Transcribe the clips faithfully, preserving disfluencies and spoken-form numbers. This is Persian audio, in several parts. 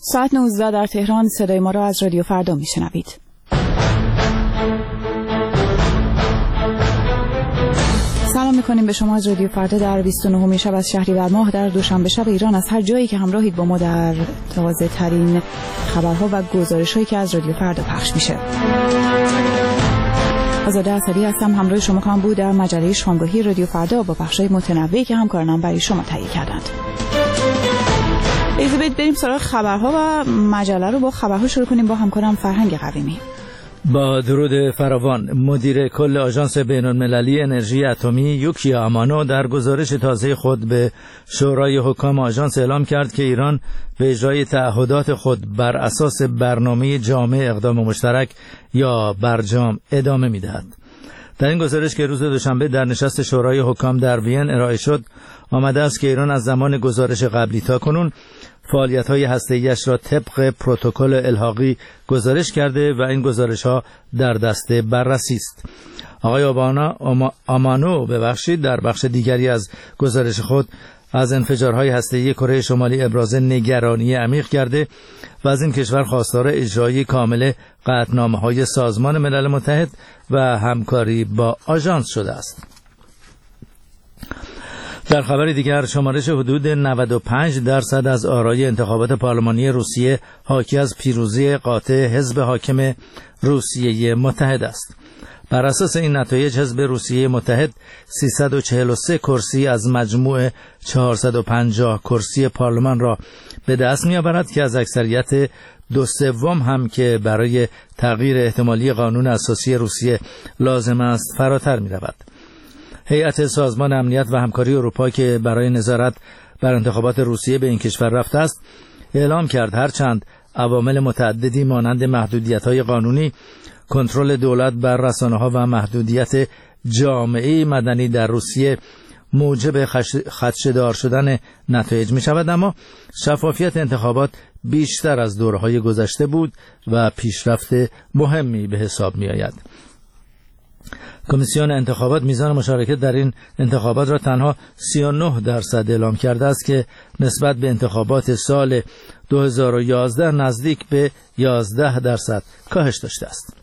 ساعت نوزده در تهران. صدای ما را از رادیو فردا میشنوید. سلام میکنیم به شما از رادیو فردا در بیست و نهمین شب از شهریور ماه در دوشنبه شب ایران، از هر جایی که همراهید با ما در تازه ترین خبرها و گزارش هایی که از رادیو فردا پخش میشه. آزاده اسدی هستم، همراه شما خواهم بود در مجله شامگاهی رادیو فردا با بخش‌های متنوعی که همکارانم برای شما تهیه کردند. اجازه بدید بریم سراغ خبرها و مجله رو با خبرها شروع کنیم با همکارم فرهنگ قویمی. با درود فراوان، مدیر کل آژانس بین‌المللی انرژی اتمی یوکیا امانو در گزارش تازه خود به شورای حکام آژانس اعلام کرد که ایران به اجرای تعهدات خود بر اساس برنامه جامع اقدام مشترک یا برجام ادامه می‌دهد. در این گزارش که روز دوشنبه در نشست شورای حکام در وین ارائه شد، آمده است که ایران از زمان گزارش قبلی تا کنون فعالیت‌های هسته‌ای‌اش را طبق پروتکل الحاقی گزارش کرده و این گزارش‌ها در دست بررسی است. آقای آبانا آمانو ببخشید در بخش دیگری از گزارش خود از انفجارهای هسته‌ای کره شمالی ابراز نگرانی عمیق کرده و از این کشور خواستار اجرای کامل قطعنامه‌های سازمان ملل متحد و همکاری با آژانس شده است. در خبر دیگر، شمارش حدود نود و پنج درصد از آرای انتخابات پارلمانی روسیه حاکی از پیروزی قاطع حزب حاکم روسیه متحد است. بر اساس این نتایج حزب روسیه متحد سیصد و چهل و سه کرسی از مجموع چهارصد و پنجاه کرسی پارلمان را به دست می‌آورد که از اکثریت دو سوم هم که برای تغییر احتمالی قانون اساسی روسیه لازم است فراتر می‌رود. هیئت سازمان امنیت و همکاری اروپا که برای نظارت بر انتخابات روسیه به این کشور رفته است، اعلام کرد هرچند عوامل متعددی مانند محدودیت‌های قانونی، کنترل دولت بر رسانه‌ها و محدودیت جامعه مدنی در روسیه موجب خدشه‌دار شدن نتایج می‌شود، اما شفافیت انتخابات بیشتر از دوره‌های گذشته بود و پیشرفت مهمی به حساب می‌آید. کمیسیون انتخابات میزان مشارکت در این انتخابات را تنها سی و نه درصد اعلام کرده است که نسبت به انتخابات سال دو هزار و یازده نزدیک به یازده درصد کاهش داشته است.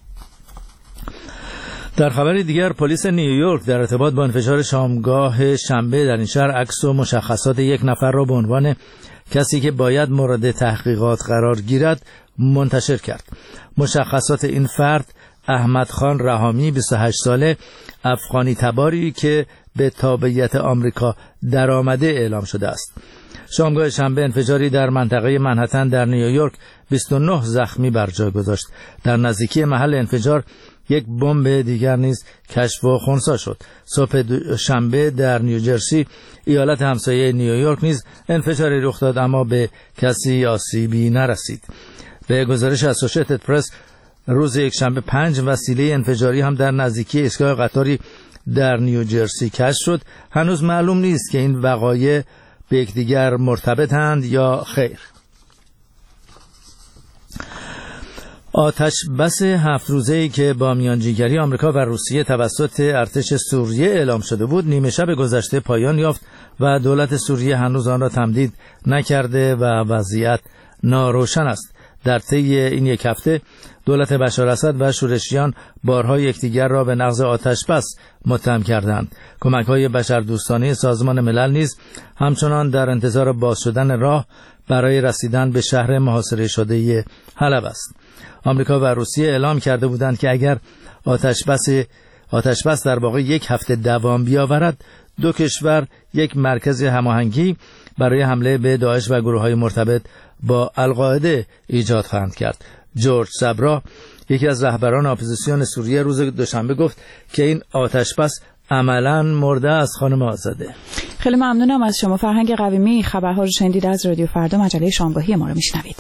در خبر دیگر، پلیس نیویورک در ارتباط با انفجار شامگاه شنبه در این شهر عکس و مشخصات یک نفر را به عنوان کسی که باید مورد تحقیقات قرار گیرد منتشر کرد. مشخصات این فرد احمد خان رحامی، بیست و هشت ساله، افغانی تباری که به تابعیت آمریکا درآمده اعلام شده است. شامگاه شنبه انفجاری در منطقه منهتن در نیویورک بیست و نه زخمی بر جای گذاشت. در نزدیکی محل انفجار یک بمب دیگر نیز کشف و خنثی شد. صبح شنبه در نیوجرسی، ایالت همسایه نیویورک، نیز انفجاری رخ داد اما به کسی آسیبی نرسید. به گزارش اسوشیتد پرس، روز یک شنبه پنج وسیله انفجاری هم در نزدیکی ایستگاه قطاری در نیوجرسی کشف شد. هنوز معلوم نیست که این وقایع به یکدیگر مرتبطند یا خیر. آتش بس هفت روزه‌ای که با میانجیگری آمریکا و روسیه توسط ارتش سوریه اعلام شده بود، نیمه شب گذشته پایان یافت و دولت سوریه هنوز آن را تمدید نکرده و وضعیت ناروشن است. در طی این یک هفته دولت بشار اسد و شورشیان بارها یکدیگر را به نقض آتش بس متهم کردند. کمک‌های بشردوستانه سازمان ملل نیز همچنان در انتظار باز شدن راه برای رسیدن به شهر محاصره شده حلب است. آمریکا و روسیه اعلام کرده بودند که اگر آتش بس آتش بس در واقع یک هفته دوام بیاورد، دو کشور یک مرکز هماهنگی برای حمله به داعش و گروه‌های مرتبط با القاعده ایجاد خواهند کرد. جورج صبرا، یکی از رهبران اپوزیسیون سوریه، روز دوشنبه گفت که این آتش بس عملاً مرده است. خانم آزاده، خیلی ممنونم از شما فرهنگ قویمی. خبرها رو شنیدید از رادیو فردا، مجله شامگاهی ما رو میشنوید.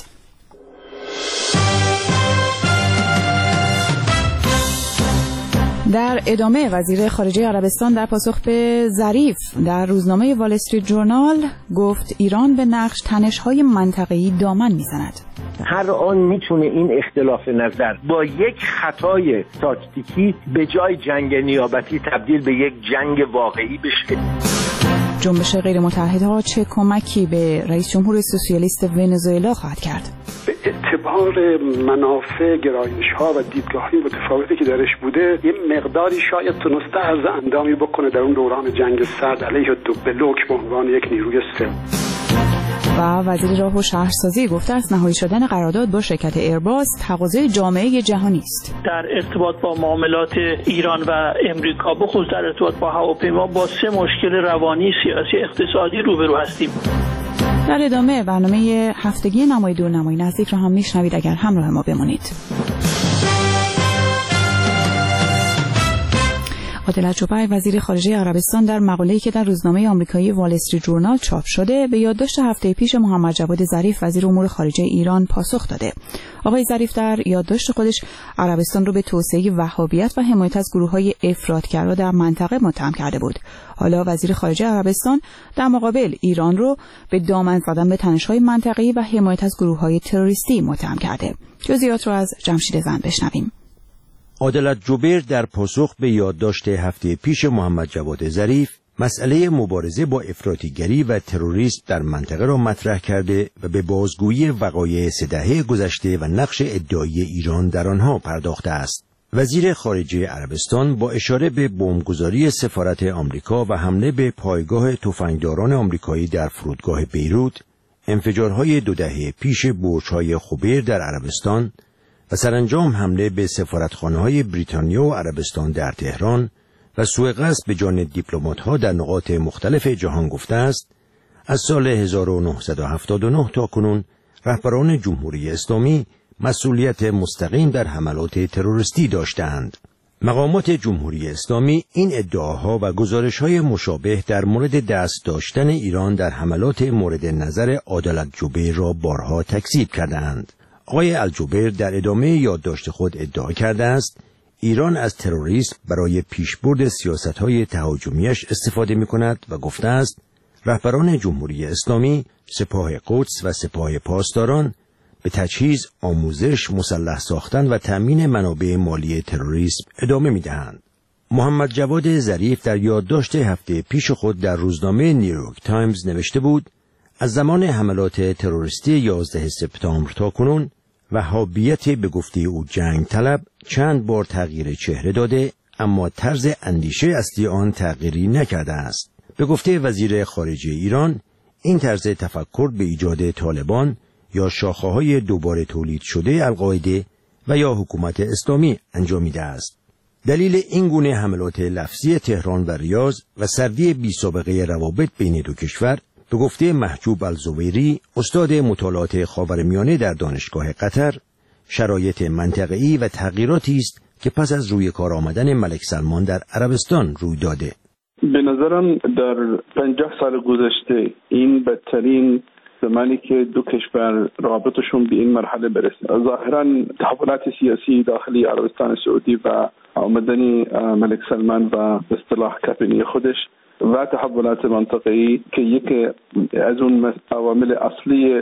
در ادامه، وزیر خارجه عربستان در پاسخ به ظریف در روزنامه وال استریت جورنال گفت ایران به نقش تنش‌های منطقه‌ای دامن میزند. هر آن میتونه این اختلاف نظر با یک خطای تاکتیکی به جای جنگ نیابتی تبدیل به یک جنگ واقعی بشه. جنبش غیر متحدها چه کمکی به رئیس جمهور سوسیالیست ونزوئلا خواهد کرد؟ به اعتبار منافع گرایش‌ها و دیدگاه‌های متفاوتی که درش بوده یه مقداری شاید تونسته از اندامی بکنه در اون دوران جنگ سرد علیه دوبلوک به عنوان یک نیروی سوم. و وزیر راه و شهرسازی گفته است نهایی شدن قرارداد با شرکت ایرباس تقاضای جامعه جهانی است. در ارتباط با معاملات ایران و امریکا بخصوص در ارتباط با هواپیما با سه مشکل روانی، سیاسی، اقتصادی روبرو هستیم. در ادامه برنامه هفتگی نمای دورنمای نزدیک را هم میشنوید اگر همراه ما بمانید. عادل جوبر وزیر خارجه عربستان در مقاله‌ای که در روزنامه آمریکایی وال استریت جورنال چاپ شده به یادداشت هفته پیش محمد جواد ظریف وزیر امور خارجه ایران پاسخ داده. آقای ظریف در یادداشت خودش عربستان رو به توسعه وهابیت و حمایت از گروه‌های افراطگرا در منطقه متهم کرده بود. حالا وزیر خارجه عربستان در مقابل ایران رو به دامن زدن به تنش‌های منطقه‌ای و حمایت از گروه‌های تروریستی متهم کرده. جزئیات رو از جمشید زند بشنویم. عادل جوبر در پاسخ به یادداشت هفته پیش محمد جواد ظریف مسئله مبارزه با افراطیگری و تروریسم در منطقه را مطرح کرده و به بازگویی وقایع سه دهه گذشته و نقش ادعایی ایران در آنها پرداخته است. وزیر خارجه عربستان با اشاره به بمبگذاری سفارت آمریکا و حمله به پایگاه تفنگداران آمریکایی در فرودگاه بیروت، انفجارهای دو دهه پیش برج‌های خبیر در عربستان و سرانجام حمله به سفارتخانه‌های بریتانیا و عربستان در تهران و سوء قصد به جان دیپلمات‌ها در نقاط مختلف جهان گفته است از سال هزار و نهصد و هفتاد و نه تا کنون رهبران جمهوری اسلامی مسئولیت مستقیم در حملات تروریستی داشتند. مقامات جمهوری اسلامی این ادعاها و گزارش‌های مشابه در مورد دست داشتن ایران در حملات مورد نظر عادل جوبر را بارها تکذیب کردند. آقای الجوبر در ادامه یادداشت خود ادعا کرده است ایران از تروریسم برای پیشبرد سیاست‌های تهاجمیش استفاده می‌کند و گفته است رهبران جمهوری اسلامی سپاه قدس و سپاه پاسداران به تجهیز، آموزش، مسلح ساختن و تأمین منابع مالی تروریسم ادامه می‌دهند. محمد جواد ظریف در یادداشت هفته پیش خود در روزنامه نیویورک تایمز نوشته بود از زمان حملات تروریستی یازده سپتامبر تا کنون وهابیت به گفته او جنگ طلب چند بار تغییر چهره داده اما طرز اندیشه اصلی آن تغییری نکرده است. به گفته وزیر خارجه ایران این طرز تفکر به ایجاد طالبان یا شاخه‌های دوباره تولید شده القاعده و یا حکومت اسلامی انجامیده است. دلیل این گونه حملات لفظی تهران و ریاض و سردی بی سابقه روابط بین دو کشور به گفته محجوب الزویری استاد مطالعات خاورمیانه در دانشگاه قطر شرایط منطقه‌ای و تغییراتی است که پس از روی کار آمدن ملک سلمان در عربستان روی داده. به نظرم در پنجاه سال گذشته این بدترین زمانی که دو کشور رابطشون به این مرحله برسه. ظاهرا تحولات سیاسی داخلی عربستان سعودی و آمدن ملک سلمان و به اصطلاح کابینه خودش و تحولات منطقه‌ای که یکی از اون عوامل اصلی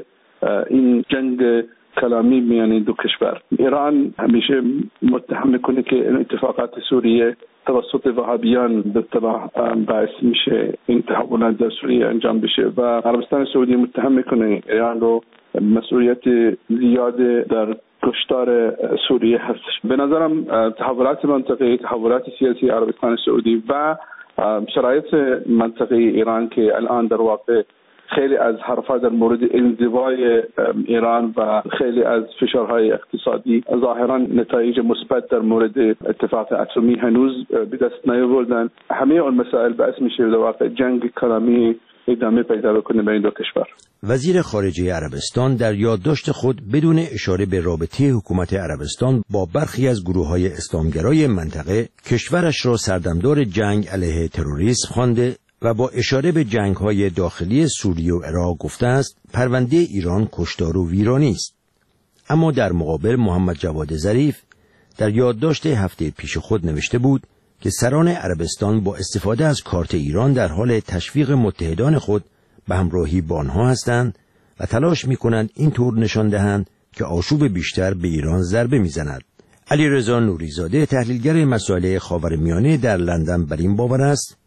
این جنگ کلامی میان دو کشور. ایران همیشه متهم میکنه که این اتفاقات سوریه توسط وهابیان به اصطلاح باعث میشه این تحولات در سوریه انجام بشه و عربستان سعودی متهم میکنه ایران رو مسئولیت زیاد در کشتار سوریه هست. به نظرم تحولات منطقه‌ای، تحولات سیاسی عربستان سعودی و شرایط منطقه ایران که الان در واقع خیلی از حرفا در مورد انزوای ایران و خیلی از فشارهای اقتصادی ظاهرا نتایج مثبت در مورد اتفاق اتمی هنوز به دست نیاوردن. همه اون مسائل باعث میشه در واقع جنگ کلامی ادامه پیدا کنه بین دو کشور. وزیر خارجه عربستان در یادداشت خود بدون اشاره به رابطه حکومت عربستان با برخی از گروه‌های اسلامگرای منطقه کشورش را سردمدار جنگ علیه تروریسم خوانده و با اشاره به جنگ‌های داخلی سوریه و عراق گفته است پرونده ایران کشتار و ویرانی است. اما در مقابل محمد جواد ظریف در یادداشت هفته پیش خود نوشته بود که سران عربستان با استفاده از کارت ایران در حال تشویق متحدان خود به همراهی با آنها هستند و تلاش می‌کنند این طور نشان دهند که آشوب بیشتر به ایران ضربه می‌زند. علیرضا نوریزاده تحلیلگر مسائل خاورمیانه در لندن بر این باور است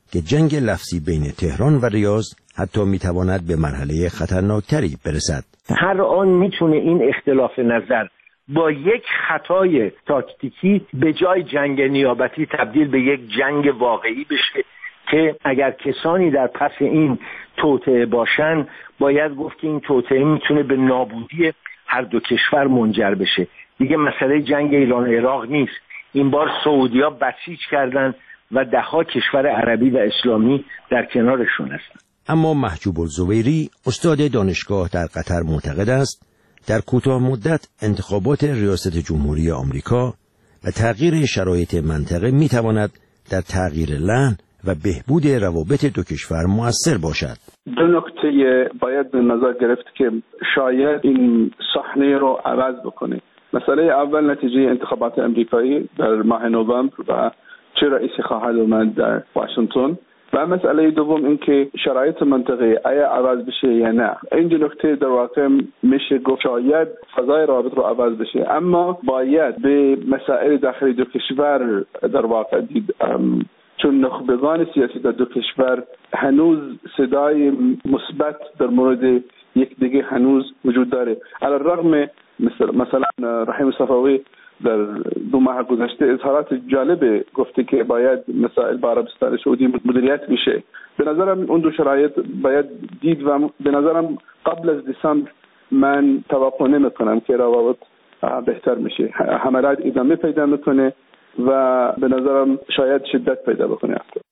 که جنگ لفظی بین تهران و ریاض حتی میتواند به مرحله خطرناکتری برسد. هر آن میتونه این اختلاف نظر با یک خطای تاکتیکی به جای جنگ نیابتی تبدیل به یک جنگ واقعی بشه که اگر کسانی در پس این توطئه باشن باید گفت که این توطئه میتونه به نابودی هر دو کشور منجر بشه. دیگه مسئله جنگ ایران و عراق نیست. این بار سعودی‌ها بسیج کردن و ده‌ها کشور عربی و اسلامی در کنارشون هستن. اما محجوب الزبیری استاد دانشگاه در قطر معتقد است در کوتاه مدت انتخابات ریاست جمهوری آمریکا و تغییر شرایط منطقه میتواند در تغییر لحن و بهبود روابط دو کشور مؤثر باشد. دو نکته باید به نظر گرفت که شاید این صحنه رو عوض بکنه. مسئله اول نتیجه انتخابات امریکایی در ماه نوامبر و چه رئیسی خواهد اومد در واشنگتن، و مسئله دوم این که شرایط منطقه آیا عوض بشه یا نه. این دو نکته در واقع میشه گفت شاید فضای رابط رو عوض بشه، اما باید به مسائل داخلی دو کشور در واقع دید، چون نخبگان سیاسی در دو کشور هنوز صدای مثبت در مورد یک دیگه هنوز وجود داره. علی الرغم مثلا رحیم صفوی در دو ماه گذشته اظهارات جالب گفته که باید مسائل با عربستان سعودی مدیریت میشه. به نظرم اون دو شرایط باید دید و به نظرم قبل از دسامبر من توقع نمی کنم که روابط بهتر میشه. حملات ادامه پیدا میکنه و به نظرم شاید شدت پیدا بکنه.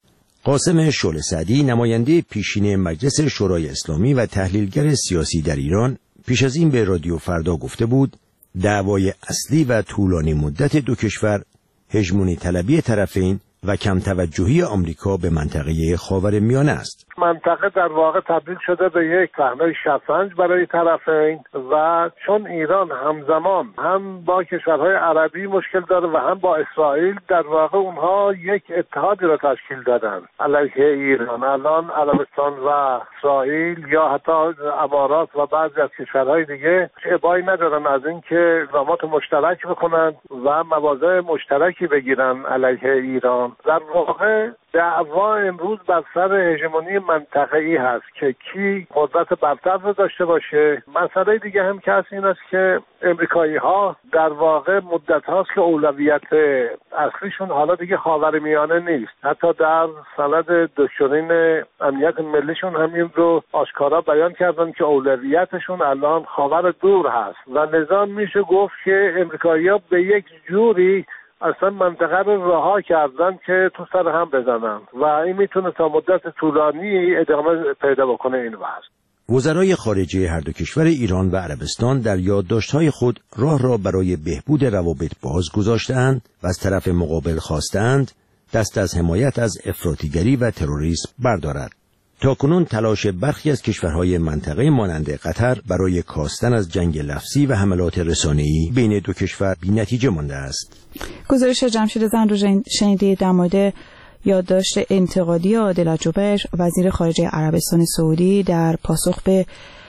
قاسم شعله سعدی نماینده پیشین مجلس شورای اسلامی و تحلیلگر سیاسی در ایران پیش از این به رادیو فردا گفته بود دعوای اصلی و طولانی مدت دو کشور هژمونی طلبی طرفین و کم توجهی آمریکا به منطقه خاورمیانه است. منطقه در واقع تبدیل شده به یک صحنه شطرنج برای طرفین و چون ایران همزمان هم با کشورهای عربی مشکل داره و هم با اسرائیل، در واقع اونها یک اتحادی را تشکیل دادن علیه ایران. الان عربستان و اسرائیل یا حتی امارات و بعضی از کشورهای دیگه ابایی ندارن از اینکه اقدامات مشترک بکنن و مواضع مشترکی بگیرن علیه ایران. در واقع دعوا امروز بر سر هژمونی منطقه‌ای هست که کی قدرت برتر رو داشته باشه. مسئله دیگه هم که هست این است که امریکایی‌ها در واقع مدت هاست که اولویت اصلیشون حالا دیگه خاورمیانه نیست. حتی در سند دکترین امنیت ملیشون همین رو آشکارا بیان کردن که اولویتشون الان خاور دور هست و نظام میشه گفت که امریکایی‌ها به یک جوری اصلا منطقه رو رها کردن که تو سر هم بزنن و این میتونه تا مدت طولانی ادامه پیدا بکنه این وضع. وزرای خارجه هر دو کشور ایران و عربستان در یادداشت‌های خود راه را برای بهبود روابط باز گذاشته‌اند و از طرف مقابل خواستند دست از حمایت از افراطیگری و تروریسم بردارد. تاکنون تلاش برخی از کشورهای منطقه مانند قطر برای کاستن از جنگ لفظی و حملات رسانه‌ای بین دو کشور بی‌نتیجه مانده است. گزارش جمشید زند رو شنیدید در مورد یادداشت انتقادی عادل جبر وزیر خارجه عربستان سعودی در پاسخ به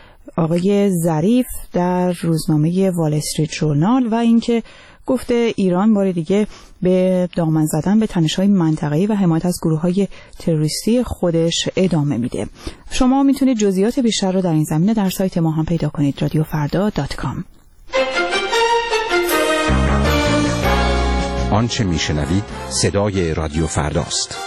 آقای ظریف در روزنامه وال استریت ژورنال و اینکه گفته ایران بار دیگه به دامن زدن به تنش‌های منطقه‌ای و حمایت از گروه‌های تروریستی خودش ادامه میده. شما میتونید جزئیات بیشتر رو در این زمینه در سایت ما هم پیدا کنید رادیو فردا دات کام. آنچه میشنوید صدای رادیو فرداست.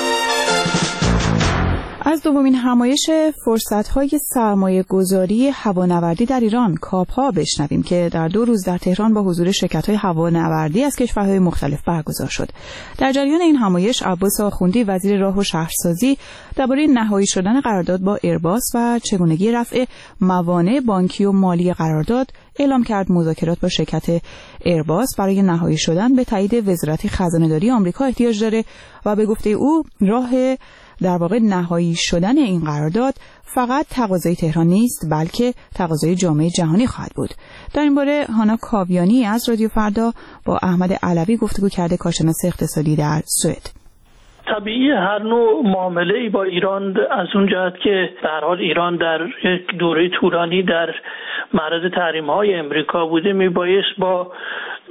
از دومین همایش فرصت‌های سرمایه‌گذاری هوانوردی در ایران کاپها بشنویم که در دو روز در تهران با حضور شرکت‌های هوانوردی از کشورهای مختلف برگزار شد. در جریان این همایش عباس آخوندی وزیر راه و شهرسازی درباره نهایی شدن قرارداد با ایرباس و چگونگی رفع موانع بانکی و مالی قرارداد اعلام کرد مذاکرات با شرکت ایرباس برای نهایی شدن به تایید وزارت خزانه‌داری آمریکا احتیاج داره و به گفته او راه در واقع نهایی شدن این قرارداد فقط تقاضای تهران نیست بلکه تقاضای جامعه جهانی خواهد بود. در این باره هانا کاویانی از رادیو فردا با احمد علوی گفتگو کرده، کارشناس اقتصادی در سوئد. طبیعی هر نوع معامله‌ای با ایران از اون جهت که به هر حال ایران در یک دوره طولانی در معرض تحریم‌های امریکا بوده میبایست با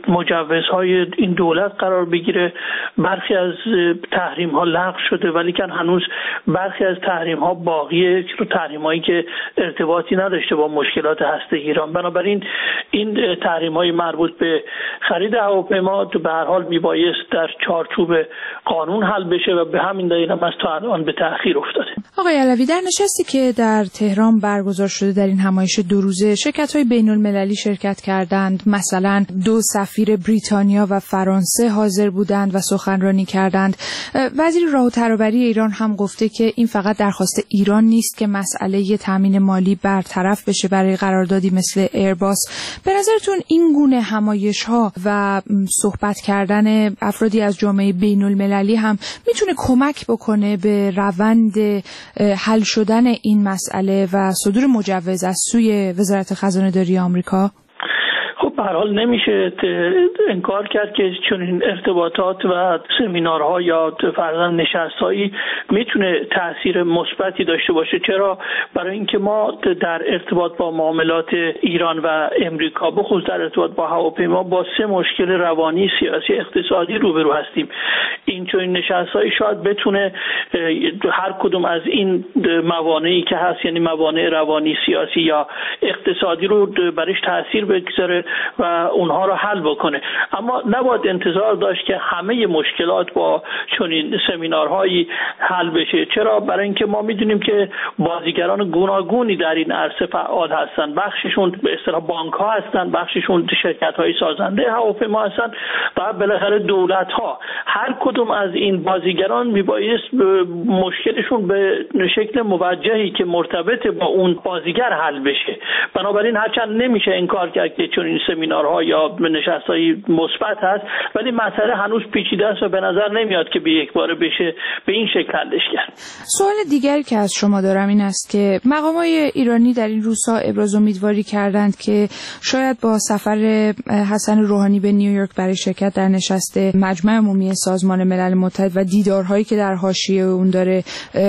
مجوزهای این دولت قرار بگیره. برخی از تحریم ها لغو شده ولی کن هنوز برخی از تحریم ها باقیه، تحریم هایی که ارتباطی نداشته با مشکلات هسته ایران. بنابراین این تحریم های مربوط به خرید هواپیما به هر حال میبایست در چارچوب قانون حل بشه و به همین دلیل هم از تا الان به تأخیر افتاده. آقای علوی، در نشستی که در تهران برگزار شده در این همایش دو روزه شرکت‌های بین‌المللی شرکت کردند. مثلا دو سفیر بریتانیا و فرانسه حاضر بودند و سخنرانی کردند. وزیر راه و ترابری ایران هم گفته که این فقط درخواست ایران نیست که مسئله تامین مالی برطرف بشه برای قراردادی مثل ایرباس. به نظرتون این گونه همایش‌ها و صحبت کردن افرادی از جامعه بین‌المللی هم میتونه کمک بکنه به روند حل شدن این مسئله و صدور مجوز از سوی وزارت خزانه‌داری آمریکا؟ خب به هر حال نمیشه انکار کرد که چون این ارتباطات و سمینارها یا فرضاً نشست‌هایی میتونه تأثیر مثبتی داشته باشه. چرا؟ برای اینکه ما در ارتباط با معاملات ایران و امریکا، بخصوص در ارتباط با هواپیما، با سه مشکل روانی، سیاسی، اقتصادی روبرو هستیم. این چون این نشست‌هایی شاید بتونه هر کدوم از این موانعی که هست، یعنی موانع روانی، سیاسی یا اقتصادی رو برش تأثیر بگذاره و اونها رو حل بکنه. اما نباید انتظار داشت که همه مشکلات با چنین سمینارهایی حل بشه. چرا؟ برای اینکه ما میدونیم که بازیگران گوناگونی در این عرصه فعال هستن. بخششون به اصطلاح بانک‌ها هستن، بخششون شرکت‌های سازنده هواپیما هستن و بالاخره دولت‌ها. هر کدوم از این بازیگران میبایست مشکلشون به شکل موجهی که مرتبط با اون بازیگر حل بشه. بنابراین هرچند نمیشه انکار کرد که چون این سمینارها یا نشست‌های مثبت هست، ولی مسئله هنوز پیچیده است و به نظر نمیاد که به یک باره بشه به این شکل حلش کرد. سوال دیگری که از شما دارم این است که مقام‌های ایرانی در این روزها ابراز امیدواری کردند که شاید با سفر حسن روحانی به نیویورک برای شرکت در نشست مجمع عمومی سازمان ملل متحد و دیدارهایی که در حاشیه اون داره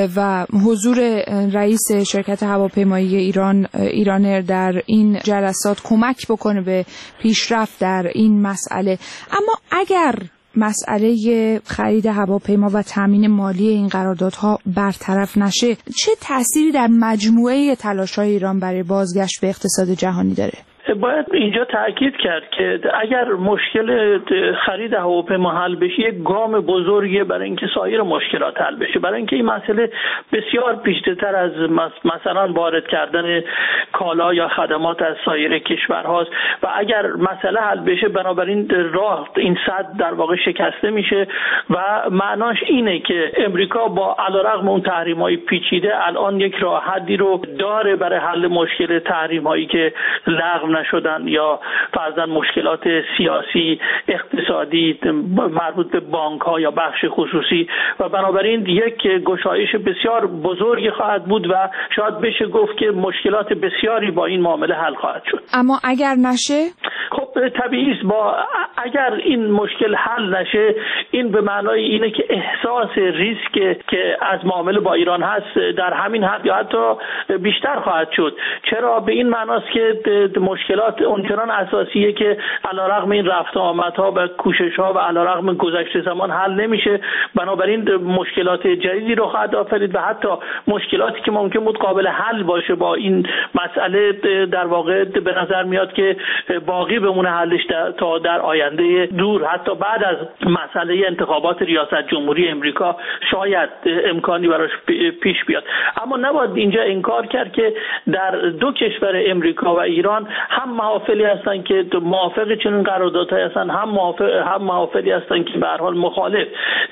و حضور رئیس شرکت هواپیمایی ایران ایرانر در این جلسات کمک بکنه به پیشرفت در این مسئله. اما اگر مسئله خرید هواپیما و تامین مالی این قراردادها برطرف نشه، چه تأثیری در مجموعه تلاش‌های ایران برای بازگشت به اقتصاد جهانی داره؟ باید اینجا تأکید کرد که اگر مشکل خرید هواپیما حل بشه، یک گام بزرگی برای اینکه سایر مشکلات حل بشه. برای اینکه این مسئله بسیار پیچیده‌تر از مثلا وارد کردن کالا یا خدمات از سایر کشورهاست و اگر مسئله حل بشه، بنابراین راه این سد در واقع شکسته میشه و معناش اینه که امریکا با علیرغم اون تحریم‌های پیچیده الان یک راه حلی رو داره برای حل مشکل تحریم‌هایی که لغو نشدن یا فرضاً مشکلات سیاسی، اقتصادی مربوط به بانک‌ها یا بخش خصوصی و بنابراین یک گشایش بسیار بزرگی خواهد بود و شاید بشه گفت که مشکلات بسیاری با این معامله حل خواهد شد. اما اگر نشه؟ خب طبیعی است با اگر این مشکل حل نشه، این به معنای اینه که احساس ریسک که از معامله با ایران هست در همین حد یا حتی بیشتر خواهد شد. چرا؟ به این معناست که مشکلات اونچنان اساسیه که علیرغم این رفت و آمدها و کوشش‌ها و علیرغم گذشته زمان حل نمیشه، بنابراین مشکلات جدیدی رو خواهد آفرید و حتی مشکلاتی که ممکن بود قابل حل باشه با این مسئله در واقع به نظر میاد که باقی بمونه حلش تا در آینده دور، حتی بعد از مسئله انتخابات ریاست جمهوری امریکا شاید امکانی براش پیش بیاد. اما نباید اینجا انکار کرد که در دو کشور امریکا و ایران هم محافلی هستن که موافق چنین قراردادهایی هستن، هم موافق هم محافلی هستن که به هر حال مخالف.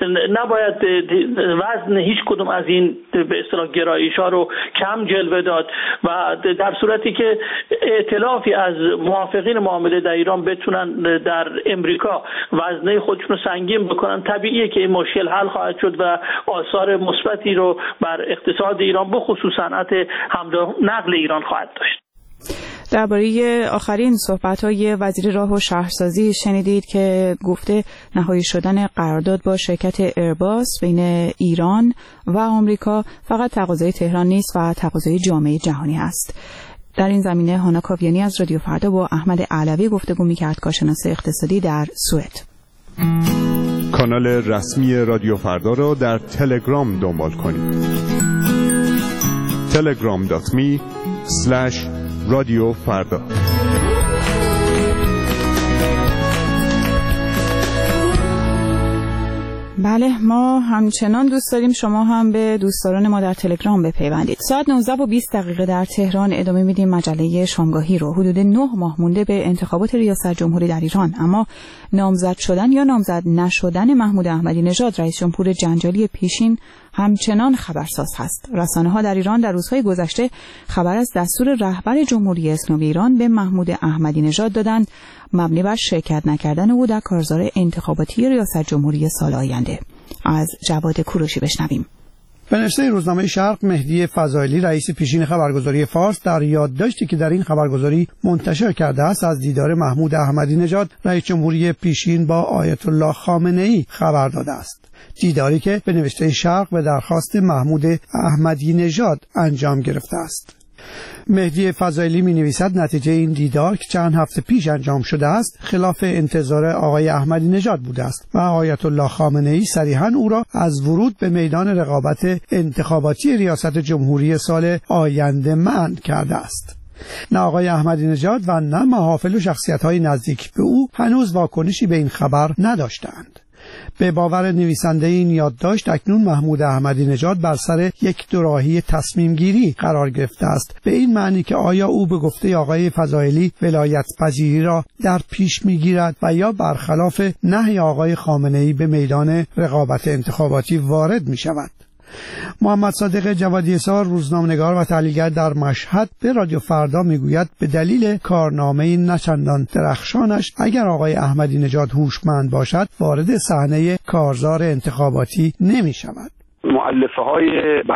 نباید وزن هیچ کدوم از این به اصطلاح گرایش‌ها رو کم جلوه داد و در صورتی که ائتلافی از موافقین معامله در ایران بتونن در امریکا وزنه خودشون رو سنگین بکنن، طبیعیه که این مشکل حل خواهد شد و آثار مثبتی رو بر اقتصاد ایران به خصوص صنعت حمل و نقل ایران خواهد داشت. درباره آخرین صحبت‌های وزیر راه و شهرسازی شنیدید که گفته نهایی شدن قرارداد با شرکت ایرباس بین ایران و آمریکا فقط تقاضای تهران نیست و تقاضای جامعه جهانی است. در این زمینه هانا کاویانی از رادیو فردا با احمد علوی گفتگو می‌کرد، کارشناس اقتصادی در سوئد. کانال رسمی رادیو فردا را در تلگرام دنبال کنید. تلگرام دات می اسلش رادیو فردا. بله، ما همچنان دوست داریم شما هم به دوستداران ما در تلگرام بپیوندید. ساعت نوزده و بیست دقیقه در تهران ادامه میدیم مجله شامگاهی رو. حدود نه ماه مونده به انتخابات ریاست جمهوری در ایران، اما نامزد شدن یا نامزد نشدن محمود احمدی نژاد رئیس جمهور جنجالی پیشین همچنان خبرساز هست. رسانه‌ها در ایران در روزهای گذشته خبر از دستور رهبر جمهوری اسلامی ایران به محمود احمدی نژاد دادند مبنی بر شرکت نکردن او در کارزار انتخاباتی ریاست جمهوری سال آینده. از جواد کوروشی بشنویم. به نوشته روزنامه شرق، مهدی فضائلی رئیس پیشین خبرگزاری فارس در یادداشتی که در این خبرگزاری منتشر کرده است از دیدار محمود احمدی نژاد رئیس جمهوری پیشین با آیت الله خامنه‌ای خبر داده است. دیداری که به نوشته شرق به درخواست محمود احمدی نژاد انجام گرفته است. مهدی فضائلی می نویسد نتیجه این دیدار که چند هفته پیش انجام شده است خلاف انتظار آقای احمدی نژاد بوده است و آیت الله خامنه‌ای صریحاً او را از ورود به میدان رقابت انتخاباتی ریاست جمهوری سال آینده منع کرده است. نه آقای احمدی نژاد و نه محافل و شخصیت‌های نزدیک به او هنوز واکنشی به این خبر نداشتند. به باور نویسنده این یادداشت اکنون محمود احمدی نژاد بر سر یک دوراهی تصمیم گیری قرار گرفته است، به این معنی که آیا او به گفته آقای فضائلی ولایت پذیری را در پیش میگیرد و یا برخلاف نهی آقای خامنه‌ای به میدان رقابت انتخاباتی وارد می شود. محمد صادق جوادی اسار روزنامه‌نگار و تحلیلگر در مشهد به رادیو فردا میگوید به دلیل کارنامه نچندان درخشانش اگر آقای احمدی نژاد هوشمند باشد وارد صحنه کارزار انتخاباتی نمی شود. مؤلفه های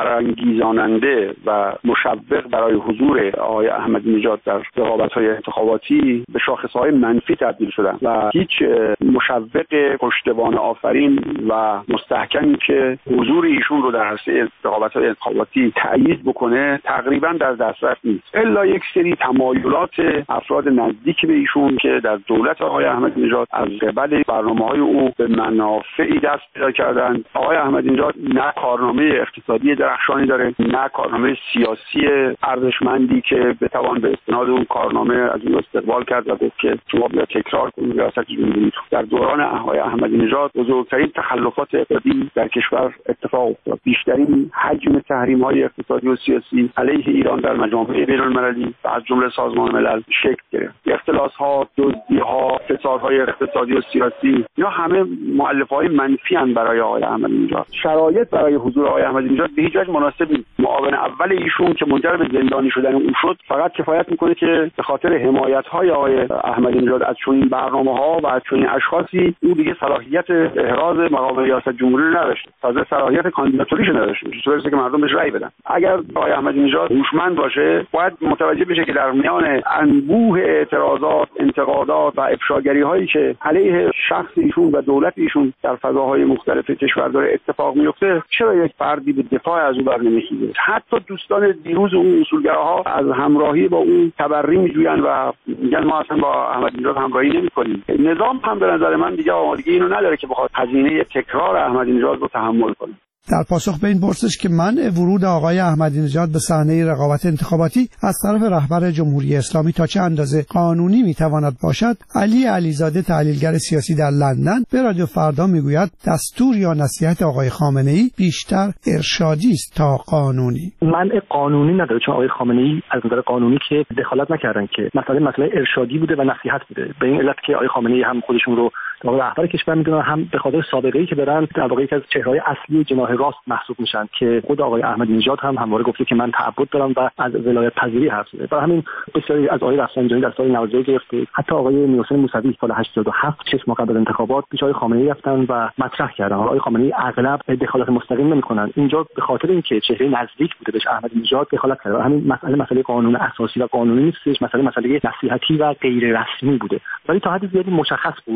برانگیزاننده و مشوق برای حضور آقای احمدی نژاد در رقابت های انتخاباتی به شاخص های منفی تبدیل شدن و هیچ مشوق پشتوانه آفرین و مستحکمی که حضور ایشون رو در عرصه رقابت های انتخاباتی تأیید بکنه تقریبا در دسترس نیست، الا یک سری تمایلات افراد نزدیک به ایشون که در دولت آقای احمدی نژاد از قبل برنامه‌های او به منافعی دست پیدا کردند. آقای احمدی نژاد نه کارنامه اقتصادی درخشانی داره، نه کارنامه سیاسی ارزشمندی که بتوان به استناد اون کارنامه از اون استقبال کرد و گفت که شما بیا تکرار کنید ریاست جمهوری. در دوران آقای احمدی نژاد بزرگترین تخلفات اقتصادی در کشور اتفاق افتاد. بیشترین حجم تحریم‌های اقتصادی و سیاسی علیه ایران در مجامع بین‌المللی و از جمله سازمان ملل شکل گرفت. اختلاس‌ها، دزدی‌ها، فسادهای اقتصادی و سیاسی، اینا همه مؤلفه‌های منفی ان برای آقای احمدی نژاد. شرایط برای حضور آقای احمدی نژاد به هیچ وجه مناسب نیست. معاون اول ایشون که منجر به زندانی شدن اون شد فقط کفایت میکنه که به خاطر حمایت‌های آقای احمدی نژاد از چنین برنامه‌ها و از چنین اشخاصی او دیگه صلاحیت احراز مقام ریاست جمهوری نداشته، تازه صلاحیت کاندیداتوریش نداشته، چطوری که مردم بهش رأی بدن. اگر آقای احمدی نژاد هوشمند باشه باید متوجه بشه که در میان انبوه اعتراضات، انتقادات و افشاگری‌هایی که علیه شخص ایشون و دولت ایشون در فضاهای مختلف کشور داره اتفاق میفته، چرا یک فردی به دفاع از او بر نمیخیزه؟ حتی دوستان دیروز اون اصولگراها از همراهی با اون تبری میجوین و میگن ما اصلا با احمدی نژاد همراهی نمی‌کنیم. نظام هم به نظر من دیگه آمادگی اینو نداره که بخواد هزینه تکرار احمدی نژاد رو تحمل کنه. در پاسخ به این پرسش که منع ورود آقای احمدی نژاد به صحنه رقابت انتخاباتی از طرف رهبر جمهوری اسلامی تا چه اندازه قانونی میتواند باشد، علی علیزاده تحلیلگر سیاسی در لندن به رادیو فردا میگوید دستور یا نصیحت آقای خامنه‌ای بیشتر ارشادی است تا قانونی. منع قانونی نداره، چون آقای خامنه‌ای از نظر قانونی که دخالت نکردن، که مسئله مسئله ارشادی بوده و نصیحت بوده. به این علت که آقای خامنه‌ای هم خودشون رو رهبر کشور میدونن، هم به خاطر سابقه‌ای که دارن در واقع یکی از چهره‌های اصلی جناح راست محسوب میشن که خود آقای احمدی نژاد هم همواره گفته که من تعبد دارم و از ولایت پذیری حرف زده. برای همین بسیاری از آقای رفسنجانی در سال نود گرفته، حتی آقای میرحسین موسوی سال هشتاد و هفت شش ماه قبل انتخابات پیش آقای خامنه‌ای رفتن و مطرح کردن. آقای خامنه‌ای اغلب دخالت مستقیم نمی‌کنن، اینجا به خاطر اینکه چهره نزدیک بوده بهش احمدی نژاد دخالت کرده. همین مسئله مسئله قانون اساسی و قانونی نیستش، مسئله مسئله نصیحتی و غیر رسمی بوده، ولی تا حد زیادی مشخص بود که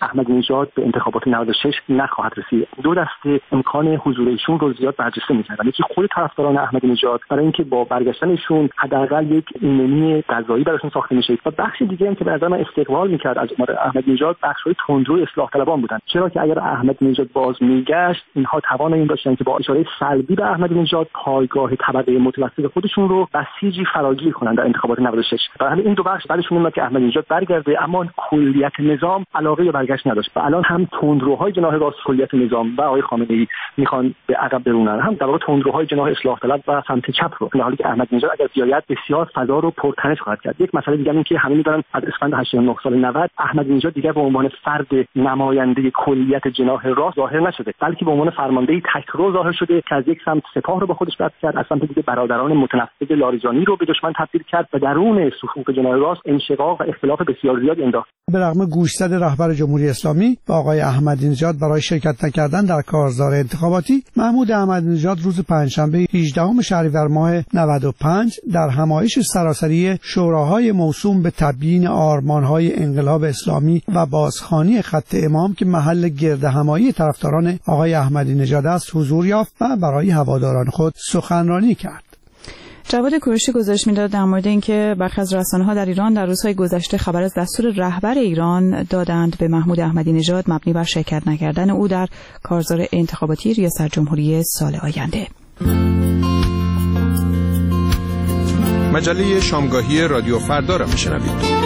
احمدی نژاد به انتخابات نود و شش نخواهد رسید. دو دسته امکان حضور ایشون رو زیاد برجسته می‌کردن. یکی خود طرفداران احمدی نژاد برای اینکه با برگشتنشون حداقل یک ایمنی غذایی براشون ساخته میشه و بخش دیگه هم که به نظر من استقبال می‌کرد از عمر احمدی نژاد بخش‌های تندرو اصلاح طلبان بودن. چرا که اگر احمدی نژاد باز میگشت اینها توان این داشتن که با اشاره سلبی به احمدی نژاد پایگاه طبقه متوسط خودشون رو بسیجی فراگیر کنند در انتخابات نود و شش. برای این دو بخش بعدشون اومد که احمدی نژاد برگرده، اما کلیت نظام علاقه به برگشت نداشت و الان هم تندروهای جناح راست کلیت نظام و آقای خامنه‌ای میخوان به عقب برونن، هم در واقع تندروهای جناح اصلاح طلب و سمت چپ رو، در حالی که احمدی نژاد اگر بیاید بسیار فضا رو پرتنش خواهد کرد. یک مسئله دیگه این که همه می‌دونن از اسفند هشتاد و نه سال نود احمدی نژاد دیگه به عنوان فرد نماینده کلیت جناح راست ظاهر نشده، بلکه به عنوان فرمانده تکرو ظاهر شده که از یک سمت سپاه رو با خودش بس کرد، از سمت دیگه برادران متنفذ لاریجانی رو به دشمن تبدیل کرد و درون صفوف جناح راست انشقاق و اختلاف بسیار زیادی انداخت. به رغم گوشزد رهبر جمهوری اسلامی با آقای احمدی نژاد برای شرکت نکردن در کارزار انتخاباتی، محمود احمدی نژاد روز پنجشنبه هجدهم شهریور ماه نود و پنج در همایش سراسری شوراهای موسوم به تبیین آرمانهای انقلاب اسلامی و بازخوانی خط امام که محل گردهمایی طرفداران آقای احمدی نژاد است حضور یافت و برای هواداران خود سخنرانی کرد. جواد کوروشی گزارش می‌داد در مورد اینکه برخی از رسانه‌ها در ایران در روزهای گذشته خبر از دستور رهبر ایران دادند به محمود احمدی نژاد مبنی بر شرکت نکردن او در کارزار انتخاباتی ریاست جمهوری سال آینده. مجله شامگاهی رادیو فردا را میشنوید.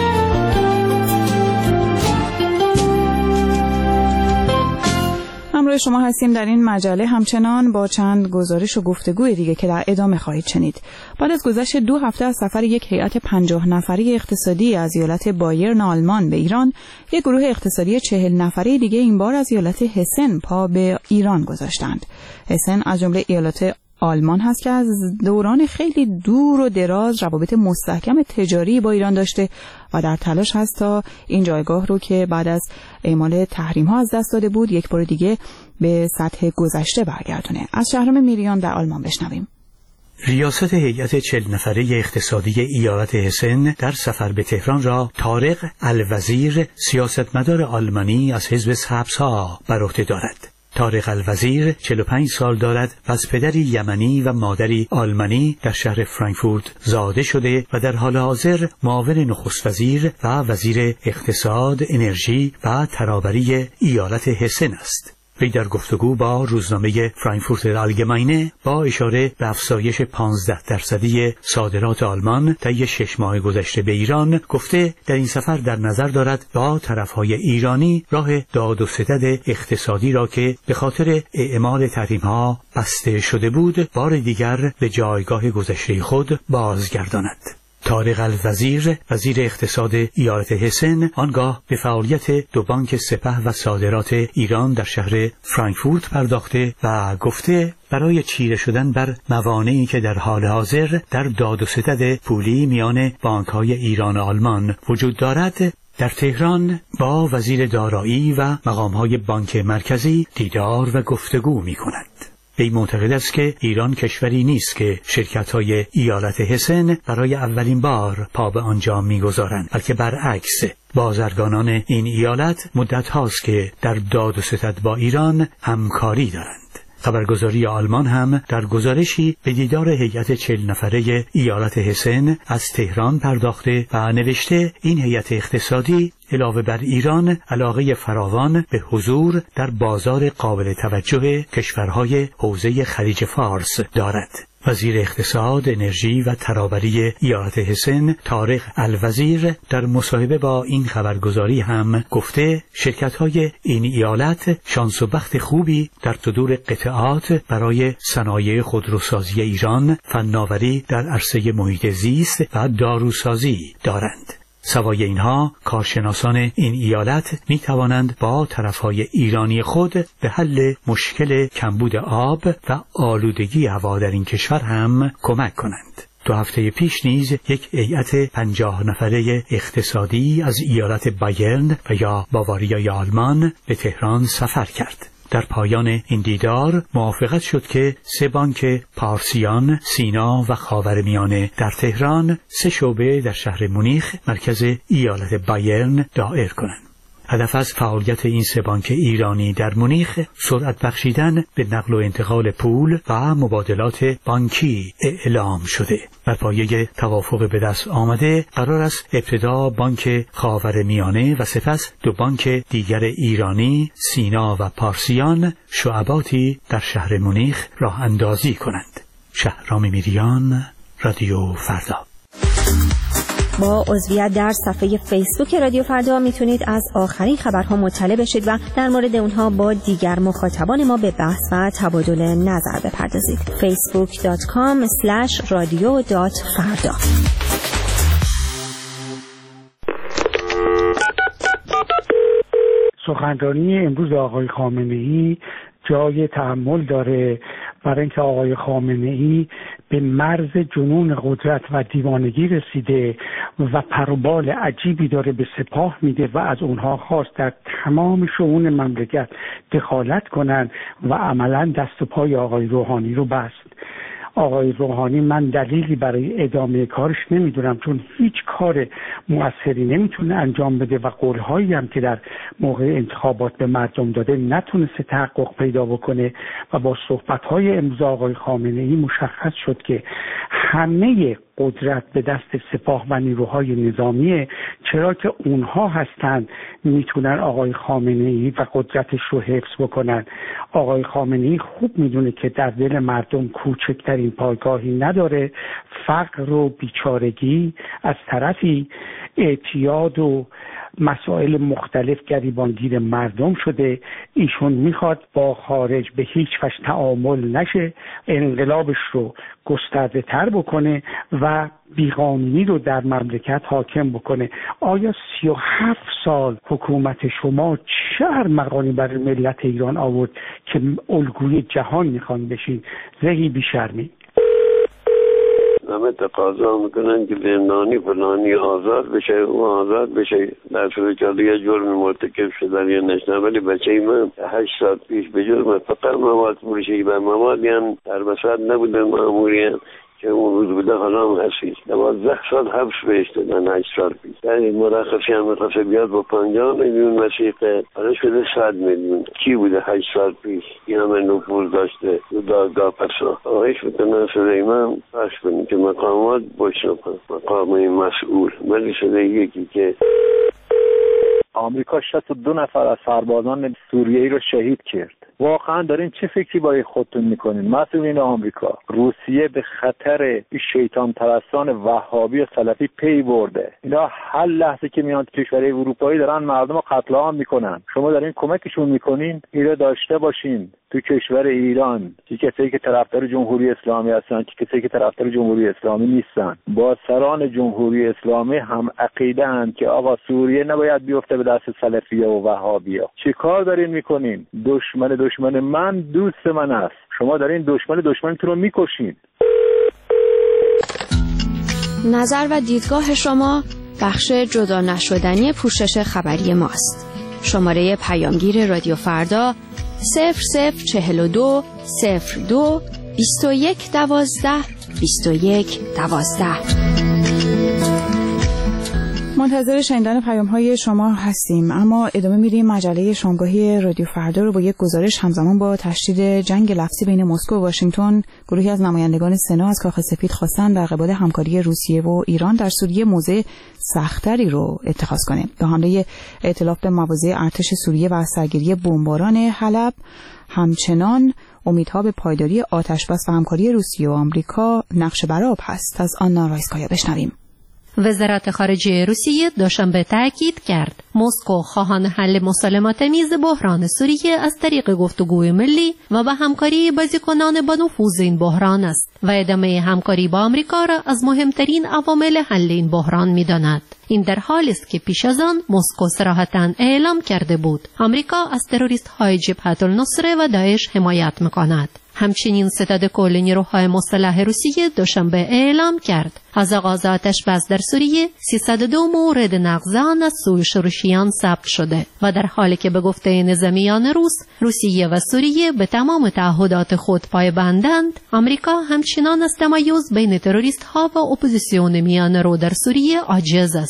همراه شما هستیم در این مجله، همچنان با چند گزارش و گفتگوی دیگه که در ادامه خواهید شنید. بعد از گذشت دو هفته از سفر یک هیئت پنجاه نفری اقتصادی از ایالت بایرن آلمان به ایران، یک گروه اقتصادی چهل نفری دیگه این بار از ایالت هسن پا به ایران گذاشتند. هسن از جمله ایالات آلمان هست که از دوران خیلی دور و دراز روابط مستحکم تجاری با ایران داشته و در تلاش هست تا این جایگاه رو که بعد از اعمال تحریم ها از دست داده بود یک بار دیگه به سطح گذشته برگردونه. از شهرام میریان در آلمان بشنویم. ریاست هیئت چهل نفره اقتصادی ایالت هسن در سفر به تهران را طارق الوزیر، سیاستمدار آلمانی از حزب سبزها، بر عهده دارد. طارق الوزیر چهل و پنج سال دارد و از پدری یمنی و مادری آلمانی در شهر فرانکفورت زاده شده و در حال حاضر معاون نخست وزیر و وزیر اقتصاد، انرژی و ترابری ایالت هسن است. وی در گفتگو با روزنامه فرانکفورت آلگماینه با اشاره به افزایش پانزده درصدی صادرات آلمان طی شش ماه گذشته به ایران گفته در این سفر در نظر دارد با طرفهای ایرانی راه داد و ستد اقتصادی را که به خاطر اعمال تحریم‌ها بسته شده بود بار دیگر به جایگاه گذشته خود بازگرداند. طارق الوزیر، وزیر اقتصاد ایالت هسن، آنگاه به فعالیت دو بانک سپه و صادرات ایران در شهر فرانکفورت پرداخته و گفته برای چیره شدن بر موانعی که در حال حاضر در داد و ستد پولی میان بانک‌های ایران و آلمان وجود دارد، در تهران با وزیر دارایی و مقام‌های بانک مرکزی دیدار و گفتگو می‌کند. وی معتقد است که ایران کشوری نیست که شرکت‌های ایالت هسن برای اولین بار پا به آنجا می‌گذارند، بلکه برعکس بازرگانان این ایالت مدت هاست که در داد و ستد با ایران همکاری دارند. خبرگزاری آلمان هم در گزارشی به دیدار هیئت چهل نفره ایالت هسن از تهران پرداخته و نوشته این هیئت اقتصادی علاوه بر ایران علاقه فراوان به حضور در بازار قابل توجه کشورهای حوزه خلیج فارس دارد. وزیر اقتصاد، انرژی و ترابری ایالت هسن طارق الوزیر در مصاحبه با این خبرگزاری هم گفته شرکت‌های این ایالت شانس و بخت خوبی در صدور قطعات برای صنایع خودروسازی ایران، فناوری در عرصه محیط زیست و داروسازی دارند. سوای اینها کارشناسان این ایالت می توانند با طرفهای ایرانی خود به حل مشکل کمبود آب و آلودگی هوا در این کشور هم کمک کنند. دو هفته پیش نیز یک هیئت پنجاه نفره اقتصادی از ایالت بایرن و یا باواریای آلمان به تهران سفر کرد. در پایان این دیدار موافقت شد که سه بانک پارسیان، سینا و خاورمیانه در تهران، سه شعبه در شهر مونیخ مرکز ایالت بایرن دایر کنند. هدف از فعالیت این سه بانک ایرانی در مونیخ سرعت بخشیدن به نقل و انتقال پول و مبادلات بانکی اعلام شده. بر پایه توافق به دست آمده قرار است ابتدا بانک خاورمیانه و سپس دو بانک دیگر ایرانی سینا و پارسیان شعباتی در شهر مونیخ راه اندازی کنند. شهرام میریان، رادیو فردا. با عضویت در صفحه فیسبوک رادیو فردا میتونید از آخرین خبرها مطلع بشید و در مورد اونها با دیگر مخاطبان ما به بحث و تبادل نظر بپردازید. فیسبوک دات کام اسلش رادیو دات فردا. سخنرانی امروز آقای خامنه‌ای جای تأمل داره، برای اینکه آقای خامنه‌ای به مرز جنون قدرت و دیوانگی رسیده و پروبال عجیبی داره به سپاه میده و از اونها خواست در تمام شئون مملکت دخالت کنن و عملا دست و پای آقای روحانی رو بست. آقای روحانی من دلیلی برای ادامه کارش نمیدونم، چون هیچ کار مؤثری نمیتونه انجام بده و قولهایی هم که در موقع انتخابات به مردم داده نتونسته تحقق پیدا بکنه و با صحبت‌های امروز آقای خامنه‌ای مشخص شد که همه قدرت به دست سپاه و نیروهای نظامیه، چرا که اونها هستن میتونن آقای خامنه‌ای و قدرتش رو حفظ بکنن. آقای خامنه‌ای خوب میدونه که در دل مردم کوچکترین پایگاهی نداره. فقر و بیچارگی از طرفی، اعتیاد و مسائل مختلف گریبانگیر مردم شده. ایشون میخواد با خارج به هیچ وجه تعامل نشه، انقلابش رو گسترده تر بکنه و بیقانونی رو در مملکت حاکم بکنه. آیا سی و هفت سال حکومت شما چه ارمغانی برای ملت ایران آورد که الگوی جهان میخوان بشین؟ زهی بیشرمی. همه تقاضا میکنن که زندانی فلانی آزاد بشه، او آزاد بشه، در صورت که یه جرم مرتکب شدن یا نشنه. ولی بچه من هشت سال پیش به جرم فقط مواد فروشی و موادی هم در وسط نبوده ماموری هم که اون روز بوده، حالا هم هستید دوازده سال حبس بهش دادن هشت سال پیش. در این مرخصی هم میخواسته بیاد با پنجاه میلیون وثیقه، حالا شده صد میلیون. کی بوده هشت سال پیش این همه نفوذ داشته تو دادگاه پسا؟ آقایش بکنن سلیمان پس کنید که مقامات بشنفن، مقام مسئول. ولی شده یکی که آمریکا شصت و دو نفر از سربازان سوریه‌ای رو شهید کرد. واقعا دارین چه فکری با خودتون میکنین؟ مسئولین آمریکا، روسیه به خطر این شیطان پرستان وهابی و سلفی پی برده. اینا هر لحظه که میان کشورهای اروپایی دارن مردم رو قتل عام میکنن. شما دارین کمکشون میکنین. اینا داشته باشین تو کشور ایران که کسایی که طرفدار جمهوری اسلامی هستن، که کسایی که طرفدار جمهوری اسلامی نیستن، با سران جمهوری اسلامی هم عقیده اند که آقا سوریه نباید بیفته به دست سلفیه و وهابیا. چی کار دارین میکنین؟ دشمن دشمن من دوست من است. شما دارین دشمن دشمنتون رو میکشین. نظر و دیدگاه شما بخش جدا نشدنی پوشش خبری ماست. شماره پیامگیر رادیو فردا صفر صفر چهل و دو صفر دو بیست و یک دوازده بیست و یک دوازده. منتظر شنیدن پیام‌های شما هستیم، اما ادامه میدیم مجله شامگاهی رادیو فردا رو با یک گزارش. همزمان با تشدید جنگ لفظی بین مسکو و واشنگتن، گروهی از نمایندگان سنا از کاخ سفید خواستند در قبال همکاری روسیه و ایران در سوریه موضع سخت‌تری رو اتخاذ کنه. به حمله ائتلاف به مواضع ارتش سوریه و از سرگیری بمباران حلب، همچنان امیدها به پایداری آتشبس و همکاری روسیه و آمریکا نقش برآب هست. از آنا رایسکایا بشنویم. وزارت خارجه روسیه دوشنبه تاکید کرد مسکو خواهان حل مسالمت‌آمیز بحران سوریه از طریق گفتگوی ملی و با همکاری بازیکنان با نفوذ این بحران است و ادامه همکاری با آمریکا را از مهمترین عوامل حل این بحران می‌داند. این در حالی است که پیش از آن مسکو صراحتاً اعلام کرده بود آمریکا از تروریست‌های جبهة النصره و داعش حمایت می‌کند. همچنین ستاد کل نیروهای مسلح روسیه دوشنبه اعلام کرد از آغاز آتش‌بس در سوریه سیصد و دو مورد نقض آن از سوی شورشیان ثبت شده و در حالی که به گفته نظامیان روس، روسیه و سوریه به تمام تعهدات خود پایبندند، آمریکا همچنان از تمایز بین تروریست‌ها و اپوزیسیون میان رو در سوریه عاجز است.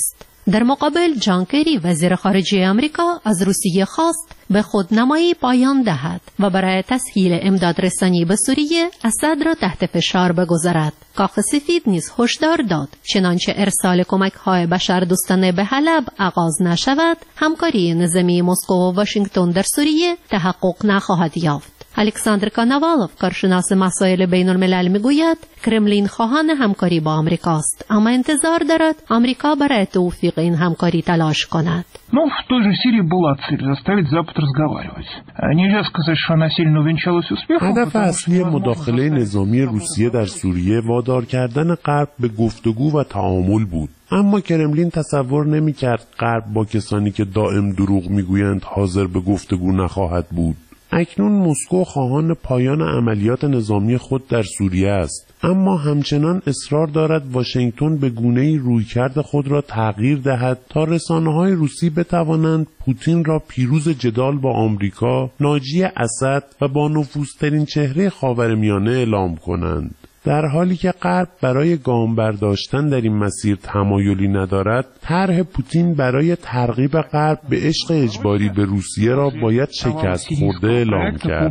در مقابل جان کری وزیر خارجه آمریکا از روسیه خواست به خودنمایی پایان دهد و برای تسهیل امداد رسانی به سوریه اسد را تحت فشار بگذارد. کاخ سفید نیز هشدار داد چنانچه ارسال کمک‌های بشردوستانه به حلب آغاز نشود، همکاری نظامی مسکو و واشنگتن در سوریه تحقق نخواهد یافت. الکساندر کاناوالوف، کارشناس مسائل بین الملل، میگوید کرملین خواهان همکاری با آمریکاست، اما انتظار دارد آمریکا برای توفیق این همکاری تلاش کند. Ну, в той же Сирии была цель заставить Запад разговаривать. Нельзя сказать, что она сильно увенчалась успехом. هدف اصلی مداخله نظامی روسیه در سوریه وادار کردن غرب به گفتگو و تعامل بود. اما کرملین تصور نمی‌کرد غرب با کسانی که دائم دروغ میگویند حاضر به گفتگو نخواهد بود. اکنون مسکو خواهان پایان عملیات نظامی خود در سوریه است، اما همچنان اصرار دارد واشنگتن به گونه‌ای رویکرد خود را تغییر دهد تا رسانه‌های روسی بتوانند پوتین را پیروز جدال با آمریکا، ناجی اسد و با نفوذترین چهره خاورمیانه اعلام کنند. در حالی که غرب برای گام برداشتن در این مسیر تمایلی ندارد، طرح پوتین برای ترغیب غرب به عشق اجباری به روسیه را باید شکست خورده اعلام کرد.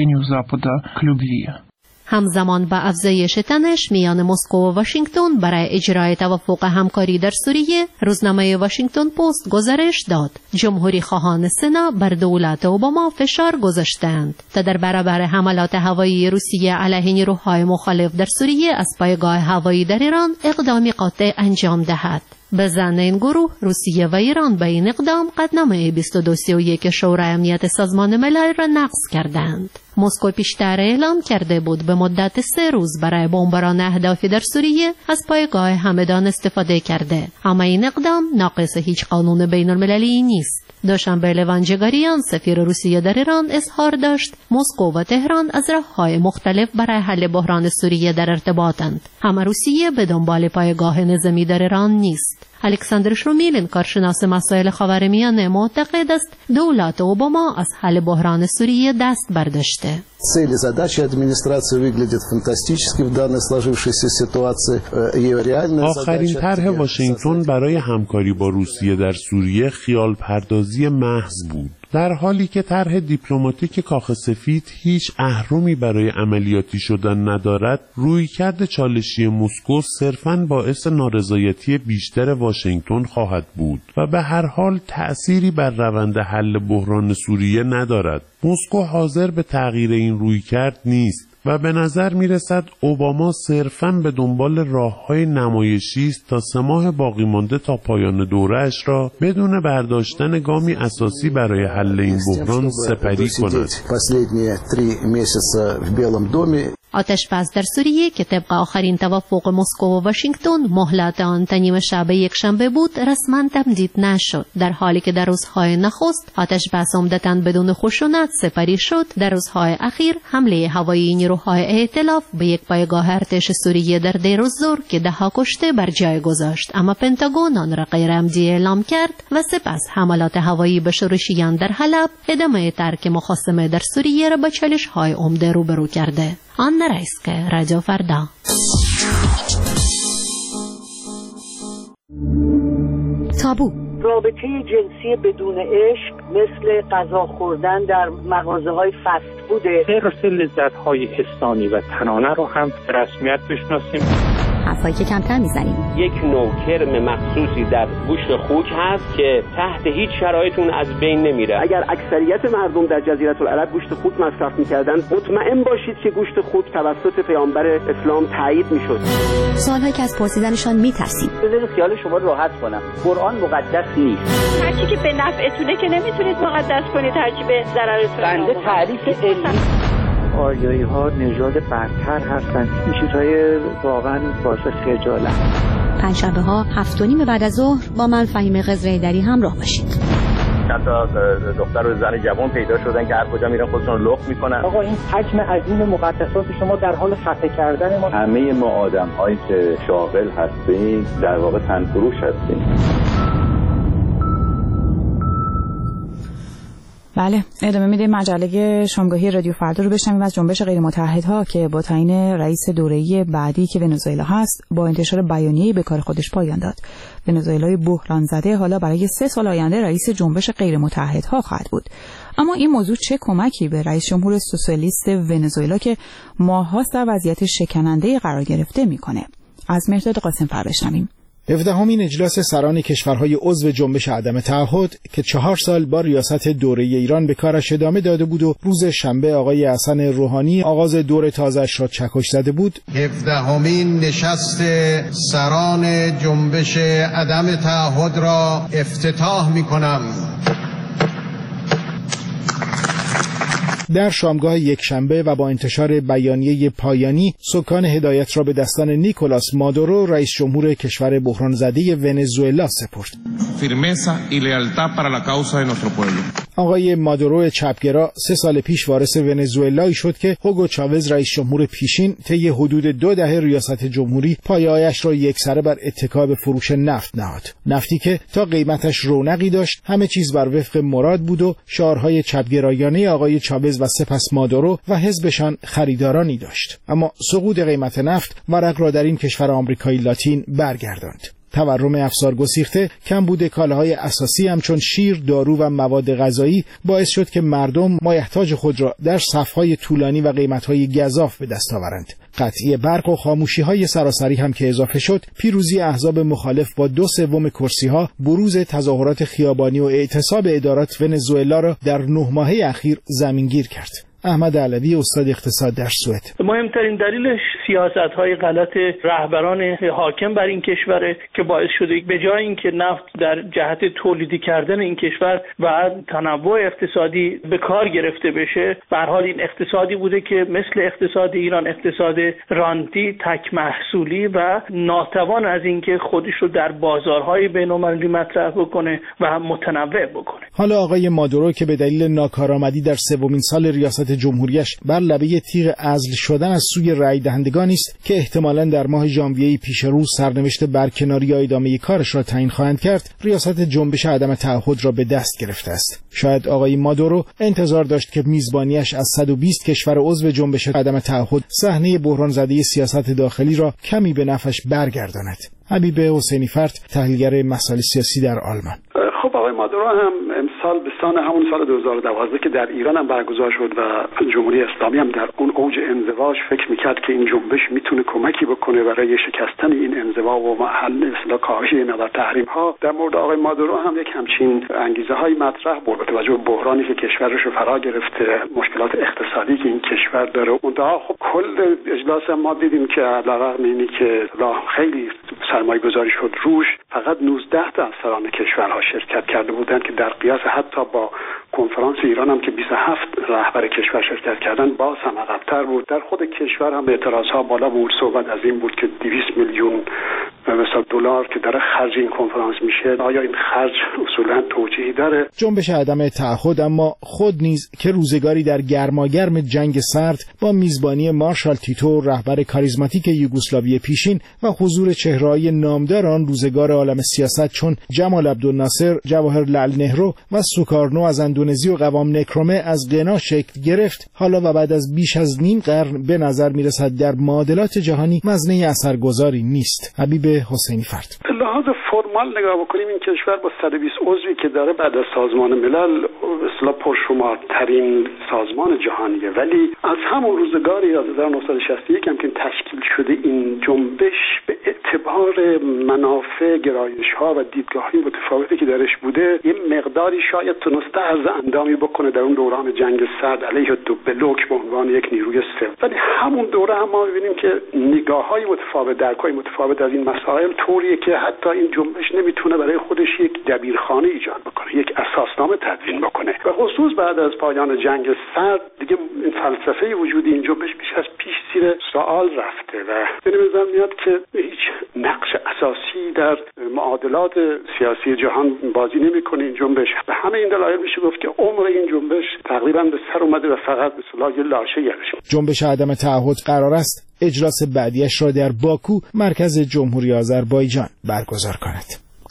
همزمان با افزایش تنش میان مسکو و واشنگتن برای اجرای توافق همکاری در سوریه، روزنامه واشنگتن پست گزارش داد جمهوری خواهان سنا بر دولت اوباما فشار گذاشتند تا در برابر حملات هوایی روسیه علیه نیروهای مخالف در سوریه از پایگاه هوایی در ایران اقدامی قاطع انجام دهد. به ظن این گروه، روسیه و ایران به این اقدام قطعنامه بیست و دو سی و یک شورای امنیت سازمان ملل را نقض کردند. مسکو پیشتر اعلام کرده بود به مدت سه روز برای بمباران اهدافی در سوریه از پایگاه همدان استفاده کرده، اما این اقدام ناقص هیچ قانون بین المللی نیست. دوشنبه لوانجگاریان، سفیر روسیه در ایران، اظهار داشت مسکو و تهران از راه‌های مختلف برای حل بحران سوریه در ارتباطند، اما روسیه به دنبال پایگاه نظامی در ایران نیست. الکساندر شرومیلین، کارشناس مسائل خاورمیانه، معتقد است دولت اوباما از حل بحران سوریه دست برداشته. Цели задачи администрации выглядят фантастически в данной сложившейся ситуации. Ее реальная задача. آخرین طرح واشنگتن برای همکاری با روسیه در سوریه خیال پردازی محض بود، در حالی که طرح دیپلماتیک کاخ سفید هیچ اهرمی برای عملیاتی شدن ندارد. رویکرد چالشی مسکو صرفاً باعث نارضایتی بیشتر واشنگتن خواهد بود و به هر حال تأثیری بر روند حل بحران سوریه ندارد. مسکو حاضر به تغییر این رویکرد نیست و به نظر می رسد اوباما صرفاً به دنبال راه‌های نمایشی است تا سه ماه باقی مانده تا پایان دوره‌اش را بدون برداشتن گامی اساسی برای حل این بحران سپری کند. آتش‌بس در سوریه که طبق آخرین توافق مسکو و واشنگتن مهلت آن تا نیم شب یکشنبه بود، رسما تمدید نشد، در حالی که در روزهای نخست آتش‌بس عمدتاً بدون خشونت سپری شد. در روزهای اخیر حمله هوایی نیروهای ائتلاف به یک پایگاه ارتش سوریه در دیر الزور که ده‌ها کشته بر جای گذاشت، اما پنتاگون آن را غیر عمدی اعلام کرد و سپس حملات هوایی به شورشیان در حلب ادامه ترک مخاصمه در سوریه را با چالش‌های عمده روبرو کرده. آن رایسکه، رادیو فردا. تابو رابطه جنسی بدون عشق مثل غذا خوردن در مغازه‌های فست فوده. حرص لذت‌های حسانی و تنانه رو هم به رسمیت بشناسیم. حرفایی که کمتر میزنیم. یک نوع کرم مخصوصی در گوشت خوک هست که تحت هیچ شرایطی از بین نمیره. اگر اکثریت مردم در جزیره العرب گوشت خوک مصرف میکردن، مطمئن باشید که گوشت خوک توسط پیامبر اسلام تایید میشد. سوالهایی که از پرسیدنشان میترسیم. بذارید خیال شما رو راحت کنم. قرآن مقدس نیست. هر چی که به نفعتونه که نمیتونید مقدس کنید، هر چی به ضررتونه. بنده تعریف علمی آریایی ها نژاد برتر هستند. این چیزهای واقعا باعث خجالت. پنجشنبه ها هفت و نیم بعد از ظهر با من فهیم قزره‌ایدری همراه باشید. چند تا دختر و زن جوان پیدا شدن که هر کجا میرن خودشون لخت میکنن. آقا این حجم عظیم مقدسات شما در حال خفه کردن ما. همه ما آدم هایی که شاغل هستیم در واقع تنفروش هستیم. بله، ادامه میده مجله شامگاهی رادیو فردا رو بشنویم از جنبش غیر متحدها که با تعیین رئیس دوره‌ای بعدی که ونزوئلا هست با انتشار بیانیه‌ای به کار خودش پایان داد. ونزوئلای بحران زده حالا برای سه سال آینده رئیس جنبش غیر متحدها خواهد بود. اما این موضوع چه کمکی به رئیس جمهور سوسیالیست ونزوئلا که ماه‌هاست در وضعیت شکننده قرار گرفته میکنه؟ از مرداد قاسم‌فر بشنویم. هفدهمین اجلاس سران کشورهای عضو جنبش عدم تعهد که چهار سال با ریاست دوره ایران به کارش ادامه داده بود و روز شنبه آقای حسن روحانی آغاز دور تازه‌اش را چکش زده بود. هفدهمین نشست سران جنبش عدم تعهد را افتتاح می‌کنم. در شامگاه یک شنبه و با انتشار بیانیه پایانی سکان هدایت را به دستان نیکولاس مادورو رئیس جمهور کشور بحران زده ونزوئلا سپرد. Firmeza y lealtad para la causa de nuestro pueblo. آقای مادورو چپگرا سه سال پیش وارث ونزوئلایی شد که هوگو چاوز رئیس جمهور پیشین طی حدود دو دهه ریاست جمهوری پایه‌هایش را یکسره بر اتکا به فروش نفت نهاد. نفتی که تا قیمتش رونقی داشت، همه چیز بر وفق مراد بود و شعارهای چپگرایانه آقای چاوز و سپس مادورو و حزبشان خریدارانی داشت. اما سقوط قیمت نفت ورق را در این کشور آمریکایی لاتین برگرداند. تورم افزار گسیخته، کمبود کالاهای اساسی همچون شیر، دارو و مواد غذایی باعث شد که مردم مایحتاج خود را در صف‌های طولانی و قیمت‌های گزاف به دست آورند. قطعی برق و خاموشی‌های سراسری هم که اضافه شد، پیروزی احزاب مخالف با دو سوم کرسی‌ها، بروز تظاهرات خیابانی و اعتصاب ادارات ونزوئلا را در نه ماهه اخیر زمینگیر کرد. احمد علوی استاد اقتصاد در سوئد: مهمترین دلیلش سیاست‌های غلط رهبران حاکم بر این کشور که باعث شده به جای اینکه نفت در جهت تولیدی کردن این کشور و تنوع اقتصادی به کار گرفته بشه، به هر حال این اقتصادی بوده که مثل اقتصاد ایران اقتصاد رانتی، تک محصولی و ناتوان از اینکه خودش رو در بازارهای بین‌المللی مطرح بکنه و متنوع بکنه. حالا آقای مادورو که به دلیل ناکارآمدی در سومین سال ریاست جمهوریش بر لبه تیغ عزل شدن از سوی رای دهندگانی است که احتمالاً در ماه ژانویه پیش رو سرنوشت برکناری یا ادامه کارش را تعیین خواهند کرد، ریاست جنبش عدم تعهد را به دست گرفته است. شاید آقای مادورو انتظار داشت که میزبانیش از صد و بیست کشور عضو جنبش عدم تعهد صحنه بحران زده سیاست داخلی را کمی به نفعش برگرداند. حبیب حسینی فرد، تحلیلگر مسائل سیاسی در آلمان: خب آقای مادورو هم امسال به سان همون سال دو هزار و دوازده که در ایران هم برگزار شد و جمهوری اسلامی هم در اون اوج انزواش فکر میکرد که این جنبش میتونه کمکی بکنه برای شکستن این انزوا و حل اصلاح کاهش این مقدار تحریم ها. در مورد آقای مادورو هم یک همچین انگیزه های مطرح بود با توجه به بحرانی که کشورش رو فرا گرفته، مشکلات اقتصادی که این کشور داره. منتها خب کل اجلاس ما دیدیم که علیرغم اینی که خیلی سرمایه گذاری شد روش، فقط نوزده تا از سران کشورها شرکت کرده بودند که در قیاس حتی با کنفرانس ایران هم که بیست و هفت رهبر کشور شرکت کردن باز هم عقب‌تر بود. در خود کشور هم اعتراضها بالا بود. صحبت از این بود که دویست میلیون مثلا دلار که داره خرج این کنفرانس میشه، آیا این خرج اصولا توجیهی داره؟ جنبش عدم تعهد اما خود نیز که روزگاری در گرماگرم جنگ سرد با میزبانی مارشال تیتو رهبر کاریزماتیک یوگسلاوی پیشین و حضور چهره‌های نامدار آن روزگار عالم سیاست چون جمال عبدالناصر، جواهرلال نهرو و سوکارنو از اندونزی و قوام نکرومه از غنا شکل گرفت، حالا و بعد از بیش از نیم قرن به نظر میرسد در معادلات جهانی مزنه اثرگذاری نیست. حبیب حسینی فرد: لحاظ فرمال نگاه بکنیم این کشور با صد و بیست عضوی که داره بعد از سازمان ملل اصلا پرشمارترین سازمان جهانیه، ولی از همون روزگاری از هزار و نهصد و شصت و یک هم که تشکیل شده این جنبش به اعتبار منافع، گرایش‌ها و دیدگاه‌های متفاوتی که درش بوده یه مقداری شاید تونسته از اندامی بکنه در اون دوران جنگ سرد علیه دو بلوک به عنوان یک نیروی سوم، ولی همون دوره هم ما می‌بینیم که نگاه‌های متفاوت، درک‌های متفاوت از این مسائل طوریه که حتی این جنبش نمیتونه برای خودش یک دبیرخانه ایجاد بکنه، یک اساسنامه تدوین بکنه. و خصوص بعد از پایان جنگ سرد دیگه این فلسفه وجود این جنبش بیش از پیش زیر سوال رفته و به نظر میاد که هیچ نقش اساسی در معادلات سیاسی جهان بازی نمیکنه این جنبش. به همه این دلایل میشه گفت که عمر این جنبش تقریبا به سر اومده و فقط به اصطلاح یه لاشه گردش. جنبش عدم تعهد قرار است اجلاس بعدیش را در باکو، مرکز جمهوری آذربایجان برگزار کند.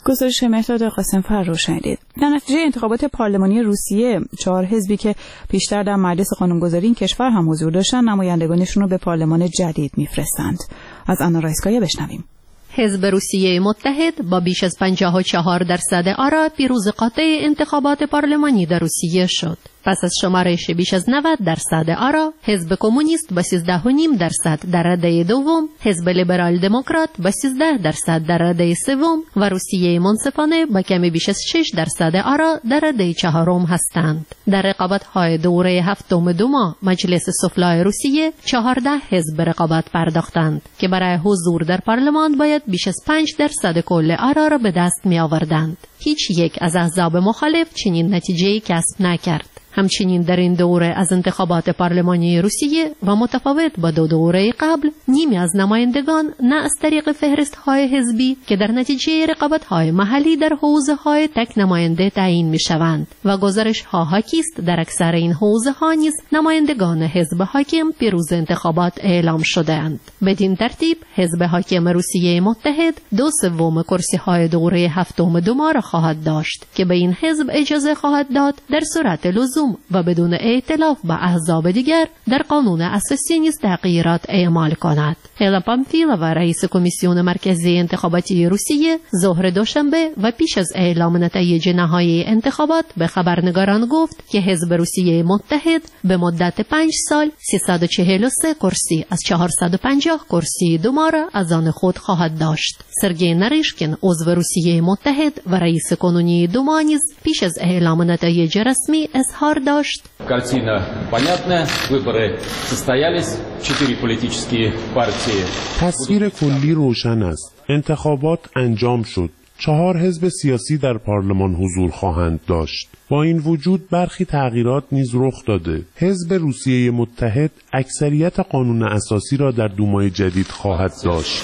گزارش مهرداد قاسم‌فر رو شنیدید. در نتیجه انتخابات پارلمانی روسیه چهار حزبی که پیشتر در مجلس قانونگذاری این کشور هم حضور داشتن نمایندگانشون رو به پارلمان جدید میفرستند. از آنا رایسکایا بشنویم. حزب روسیه متحد با بیش از پنجاه و چهار درصد آرا پیروز قاطع انتخابات پارلمانی در روسیه شد. پس از شمارش بیش از نود درصد آرا، حزب کمونیست با سیزده و نیم درصد در رده دوم، حزب لیبرال دموکرات با سیزده درصد در رده سوم و روسیه منصفانه با کمی بیش از شش درصد آرا در رده چهارم هستند. در رقابت‌های دوره هفتم دوما مجلس سفلای روسیه چهارده حزب رقابت پرداختند که برای حضور در پارلمان باید بیش از پنج درصد کل آرا را به دست می آوردند. هیچ یک از احزاب مخالف چنین نتیجه‌ای کسب نکرد. همچنین در این دوره از انتخابات پارلمانی روسیه و متفاوت با دو دوره قبل، نیمی از نمایندگان نه از طریق فهرست‌های حزبی که در نتیجه رقابت‌های محلی در حوزه‌های تک نماینده تعیین می‌شوند و گزارش‌ها حاکی است در اکثر این حوزه‌ها نیز نمایندگان حزب حاکم پیروز انتخابات اعلام شده‌اند. بدین ترتیب حزب حاکم روسیه متحد دو سوم کرسی‌های دوره هفتم دوما را خواهد داشت که به این حزب اجازه خواهد داد در صورت لزوم و بدون ائتلاف با احزاب دیگر در قانون اساسی نیز تغییرات اعمال کند. هلا پامفیلا و رئیس کمیسیون مرکزی انتخاباتی روسیه ظهر دوشنبه و پیش از اعلام نتایج نهایی انتخابات به خبرنگاران گفت که حزب روسیه متحد به مدت پنج سال سیصد و چهل و سه کرسی از چهارصد و پنجاه کرسی دوما را از آن خود خواهد داشت. سرگئی ناریشکین عضو روسیه متحد و رئیس کنونی دوما نیز پیش از اعلام نتایج رسمی اظهار داشت. Картина понятная. Выборы состоялись. Четыре политические партии. تصویر کلی روشن است. انتخابات انجام شد. چهار حزب سیاسی در پارلمان حضور خواهند داشت. با این وجود برخی تغییرات نیز رخ داده. حزب روسیه متحد اکثریت قانون اساسی را در دومای جدید خواهد داشت.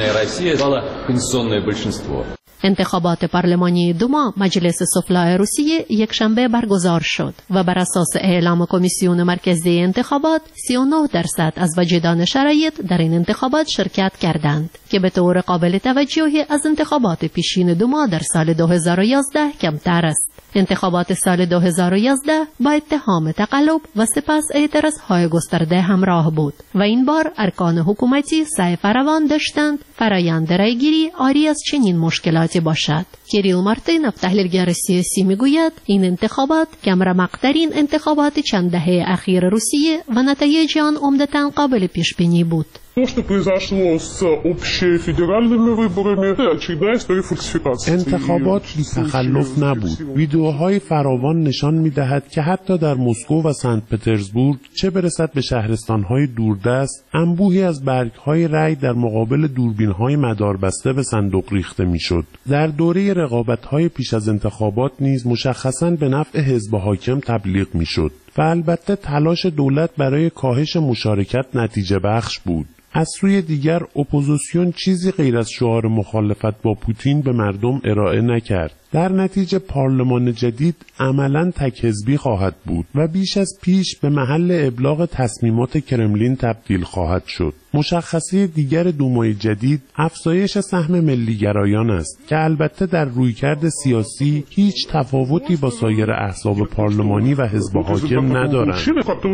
انتخابات پارلمانی دوما مجلس سفلای روسیه یک شنبه برگزار شد و بر اساس اعلام کمیسیون مرکزی انتخابات سی و نه درصد از واجدان شرایط در این انتخابات شرکت کردند که به طور قابل توجهی از انتخابات پیشین دوما در سال دو هزار و یازده کمتر است. انتخابات سال دو هزار و یازده با اتهام تقلب و سپس اعتراضهای گسترده همراه بود و این بار ارکان حکومتی سعی فراوان داشتند فرایند رایگیری عاری از چنین مشکلاتی باشد. کیریل مارتینوف تحلیلگر سیاسی میگوید این انتخابات کمرمق‌ترین انتخابات چند دهه اخیر روسیه و نتایج آن عمدتاً قابل پیش بینی بود. То, что произошло с общефедеральными выборами, это очередная история фальсификации. انتخابات بی تخلف نبود. ویدیوهای فراوان نشان می‌دهد که حتی در مسکو و سنت پترزبورگ چه برسد به شهرستان‌های دوردست، انبوهی از برگ‌های رای در مقابل دوربین‌های مداربسته به صندوق ریخته می‌شد. در دوره رقابت‌های پیش از انتخابات نیز مشخصاً به نفع حزب حاکم تبلیغ می‌شد. و البته تلاش دولت برای کاهش مشارکت نتیجه بخش بود. از سوی دیگر اپوزیسیون چیزی غیر از شعار مخالفت با پوتین به مردم ارائه نکرد. در نتیجه پارلمان جدید عملاً تک حزبی خواهد بود و بیش از پیش به محل ابلاغ تصمیمات کرملین تبدیل خواهد شد. مشخصه دیگر دومای جدید افزایش سهم ملیگرایان است که البته در رویکرد سیاسی هیچ تفاوتی با سایر احزاب پارلمانی و حزب حاکم ندارند.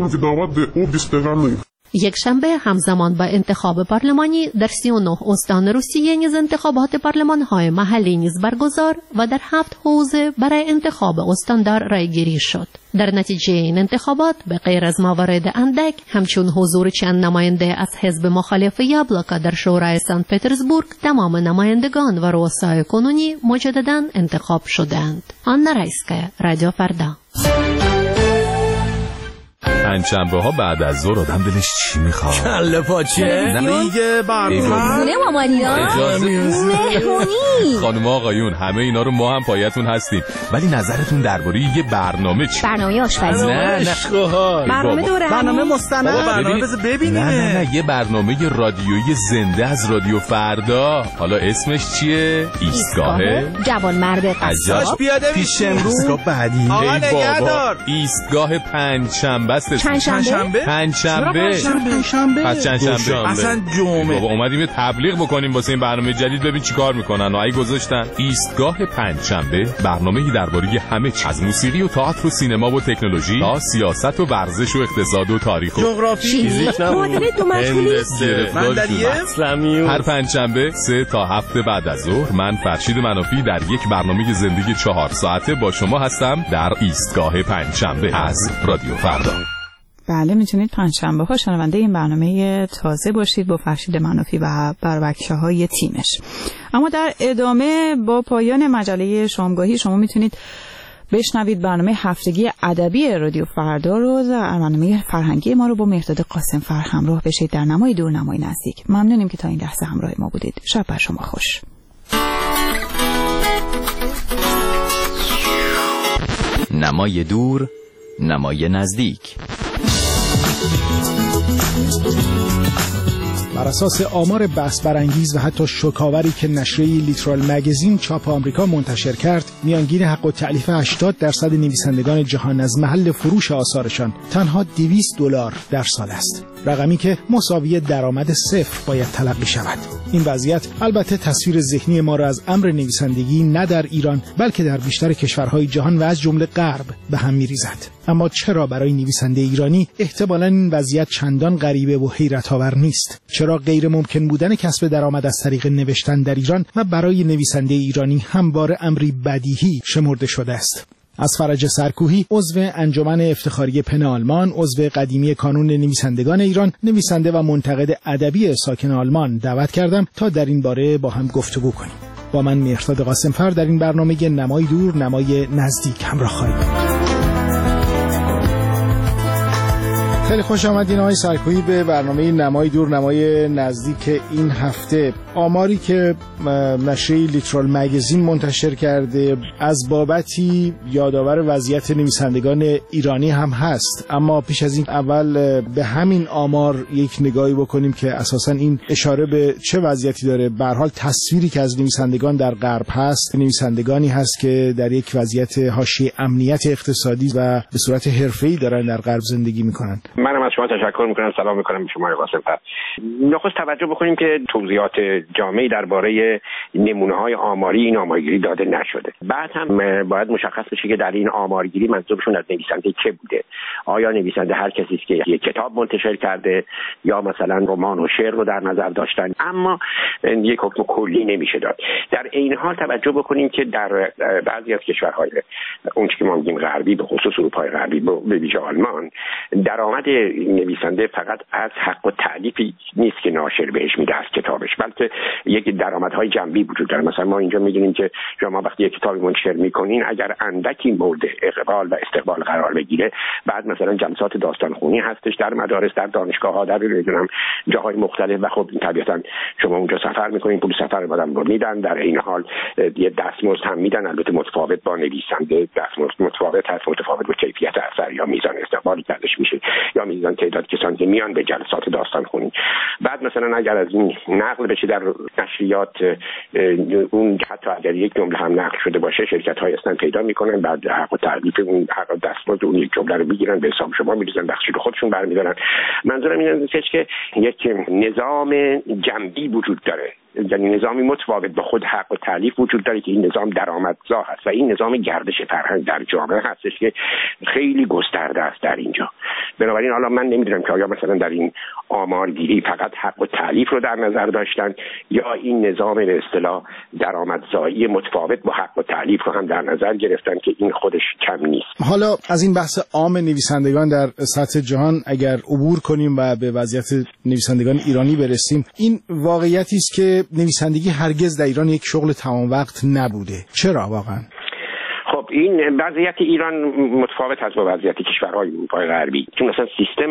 یک شنبه همزمان با انتخاب پارلمانی در سی و نه استان روسیه نیز انتخابات پارلمان‌های محلی نیز برگزار و در هفت حوزه برای انتخاب استاندار رایگیری شد. در نتیجه این انتخابات به غیر از موارد اندک همچون حضور چند نماینده از حزب مخالف یابلوکا در شورای سنت پترزبورگ، تمام نمایندگان و رؤسای کنونی مجدداً انتخاب شدند. آنا رایسکایا، رادیو فردا. پنجشنبه ها بعد از ظهر آدم دلش چی میخواد؟ کله پاچه؟ لیگ برتر؟ نه مامانینا؟ مهمونی؟ خانم آقایون همه اینا رو ما هم پایتون هستیم، ولی نظرتون درباره یه برنامه چی؟ برنامه آشپزی. نه نه برنامه دوره برنامه مستند. برنامه بذار ببینیم. نه نه نه یه برنامه رادیویی زنده از رادیو فردا. حالا اسمش چیه؟ ایستگاه جوان مرد قصاب. پیاده پیش امروز. ایستگاه بعدی. آقا نگهدار. ایستگاه پنجشنبه است. پنجشنبه پنجشنبه پنجشنبه پس چندشنبه اصلا جمعه. بابا اومدیم یه تبلیغ بکنیم واسه این برنامه جدید، ببین چیکار میکنن. و ای گذاشتن ایستگاه پنجشنبه، برنامه‌ای درباره همه چیز، از موسیقی و تئاتر و سینما و تکنولوژی تا سیاست و ورزش و اقتصاد و تاریخ و جغرافی، فیزیک، معادله دو مجهولی، مندلیه. هر پنجشنبه سه تا هفت بعد از ظهر من فرشید منافی در یک برنامه زندگی چهار ساعته با شما هستم در ایستگاه پنجشنبه از رادیو فردا. بله، میتونید پنجشنبه ها شنونده این برنامه تازه باشید با فرشید منافی و بربکشه‌های تیمش. اما در ادامه با پایان مجله شامگاهی شما میتونید بشنوید برنامه هفتگی ادبی رادیو فردا رو، در برنامه فرهنگی ما رو با مهرداد قاسم فر همراه بشید در نمای دور نمای نزدیک. ممنونیم که تا این لحظه همراه ما بودید. شب بر شما خوش. نمای دور نمای نزدیک. بر اساس آمار بحث برانگیز و حتی شوکاوری که نشریه لیترال مگزین چاپ آمریکا منتشر کرد، میانگین حق التألیف هشتاد درصد نویسندگان جهان از محل فروش آثارشان تنها دویست دلار در سال است، رقمی که مساوی درآمد صفر باید تلقی شود. این وضعیت البته تصویر ذهنی ما را از امر نویسندگی نه در ایران بلکه در بیشتر کشورهای جهان و از جمله غرب به هم می‌ریزد. اما چرا برای نویسنده ایرانی احتمالاً این وضعیت چندان غریبه و حیرت‌آور نیست؟ چرا غیر ممکن بودن کسب درآمد از طریق نوشتن در ایران و برای نویسنده ایرانی همواره امری بدیهی شمرده شده است؟ از فرج سرکوهی، عضو انجمن افتخاری پن آلمان، عضو قدیمی کانون نویسندگان ایران، نویسنده و منتقد ادبی ساکن آلمان دعوت کردم تا در این باره با هم گفتگو کنیم. با من مهرداد قاسم فر در این برنامه نمای دور نمای نزدیک همراه خواهید. خیلی خوش آمدین آقای سرکویی به برنامه نمای دور نمای نزدیک این هفته. آماری که نشریه لیترال مگزین منتشر کرده از بابتی یادآور وضعیت نویسندگان ایرانی هم هست، اما پیش از این اول به همین آمار یک نگاهی بکنیم که اساساً این اشاره به چه وضعیتی داره. به هر حال تصویری که از نویسندگان در غرب هست، نویسندگانی هست که در یک وضعیت حاشیه امنیت اقتصادی و به صورت حرفه‌ای دارن در غرب زندگی میکنن. منم از شما تشکر میکنم، سلام میکنم به شما قاسم فر. نخست توجه بکنیم که توضیحات جامعی درباره نمونه‌های آماری این آمارگیری داده نشده. بعد هم باید مشخص بشه که در این آمارگیری منظورشون از نویسنده چه بوده. آیا نویسنده هر کسی است که یک کتاب منتشر کرده یا مثلا رمان و شعر رو در نظر داشتن؟ اما یک حکم کلی نمیشه داد. در این حال توجه بکنیم که در بعضی از کشورهای اون که ما میگیم غربی، به خصوص اروپای غربی به ویژه آلمان، درآمد نویسنده فقط از حق و تألیفی نیست که ناشر بهش میده از کتابش، بلکه یک درآمدهای جنبی وجود داره. مثلا ما اینجا میدونیم که شما وقتی یک کتابی منتشر میکنین، اگر اندکی مورد اقبال و استقبال قرار بگیره، بعد مثلا جلسات داستانخوانی هستش در مدارس، در دانشگاه‌ها، در نمیدونم جاهای مختلف، و خب طبیعتا شما اونجا سفر میکنین، پول سفر آدم رو میدن، در این حال یه دستمزد هم میدن، البته متفاوت با نویسنده، دستمزد متفاوت هست، متفاوت با کیفیت اثر یا میزان استقبالی کردش میشه یا میزان تعداد کسانی که میان به جلسات داستانخوانی. بعد مثلا اگر از این نقل بشه در نشریات، اون حتی اگر یک جمله هم نقل شده باشه، شرکت های اصلا پیدا میکنن، بعد حق و تعلیف اون حق دستمزد اون یک جمله رو میگیرن، به حساب شما میریزن، بخشی رو خودشون برمیدارن. منظورم اینه که یک نظام جنبی وجود داره، یعنی نظامی متفاوت با خود حق و تألیف وجود داره که این نظام درآمدزا هست و این نظام گردش فرهنگ در جامعه هستش که خیلی گسترده است در اینجا. بنابراین حالا من نمیدونم که آیا مثلا در این آمارگیری فقط حق و تألیف رو در نظر داشتن یا این نظام به اصطلاح درآمدزایی متفاوت با حق و تألیف رو هم در نظر گرفتن که این خودش کم نیست. حالا از این بحث عام نویسندگان در سطح جهان اگر عبور کنیم و به وضعیت نویسندگان ایرانی برسیم، این واقعیتی است که نویسندگی هرگز در ایران یک شغل تمام وقت نبوده. چرا واقعا؟ خب این وضعیت ایران متفاوت است با وضعیت کشورهای اروپای غربی، چون مثلا سیستم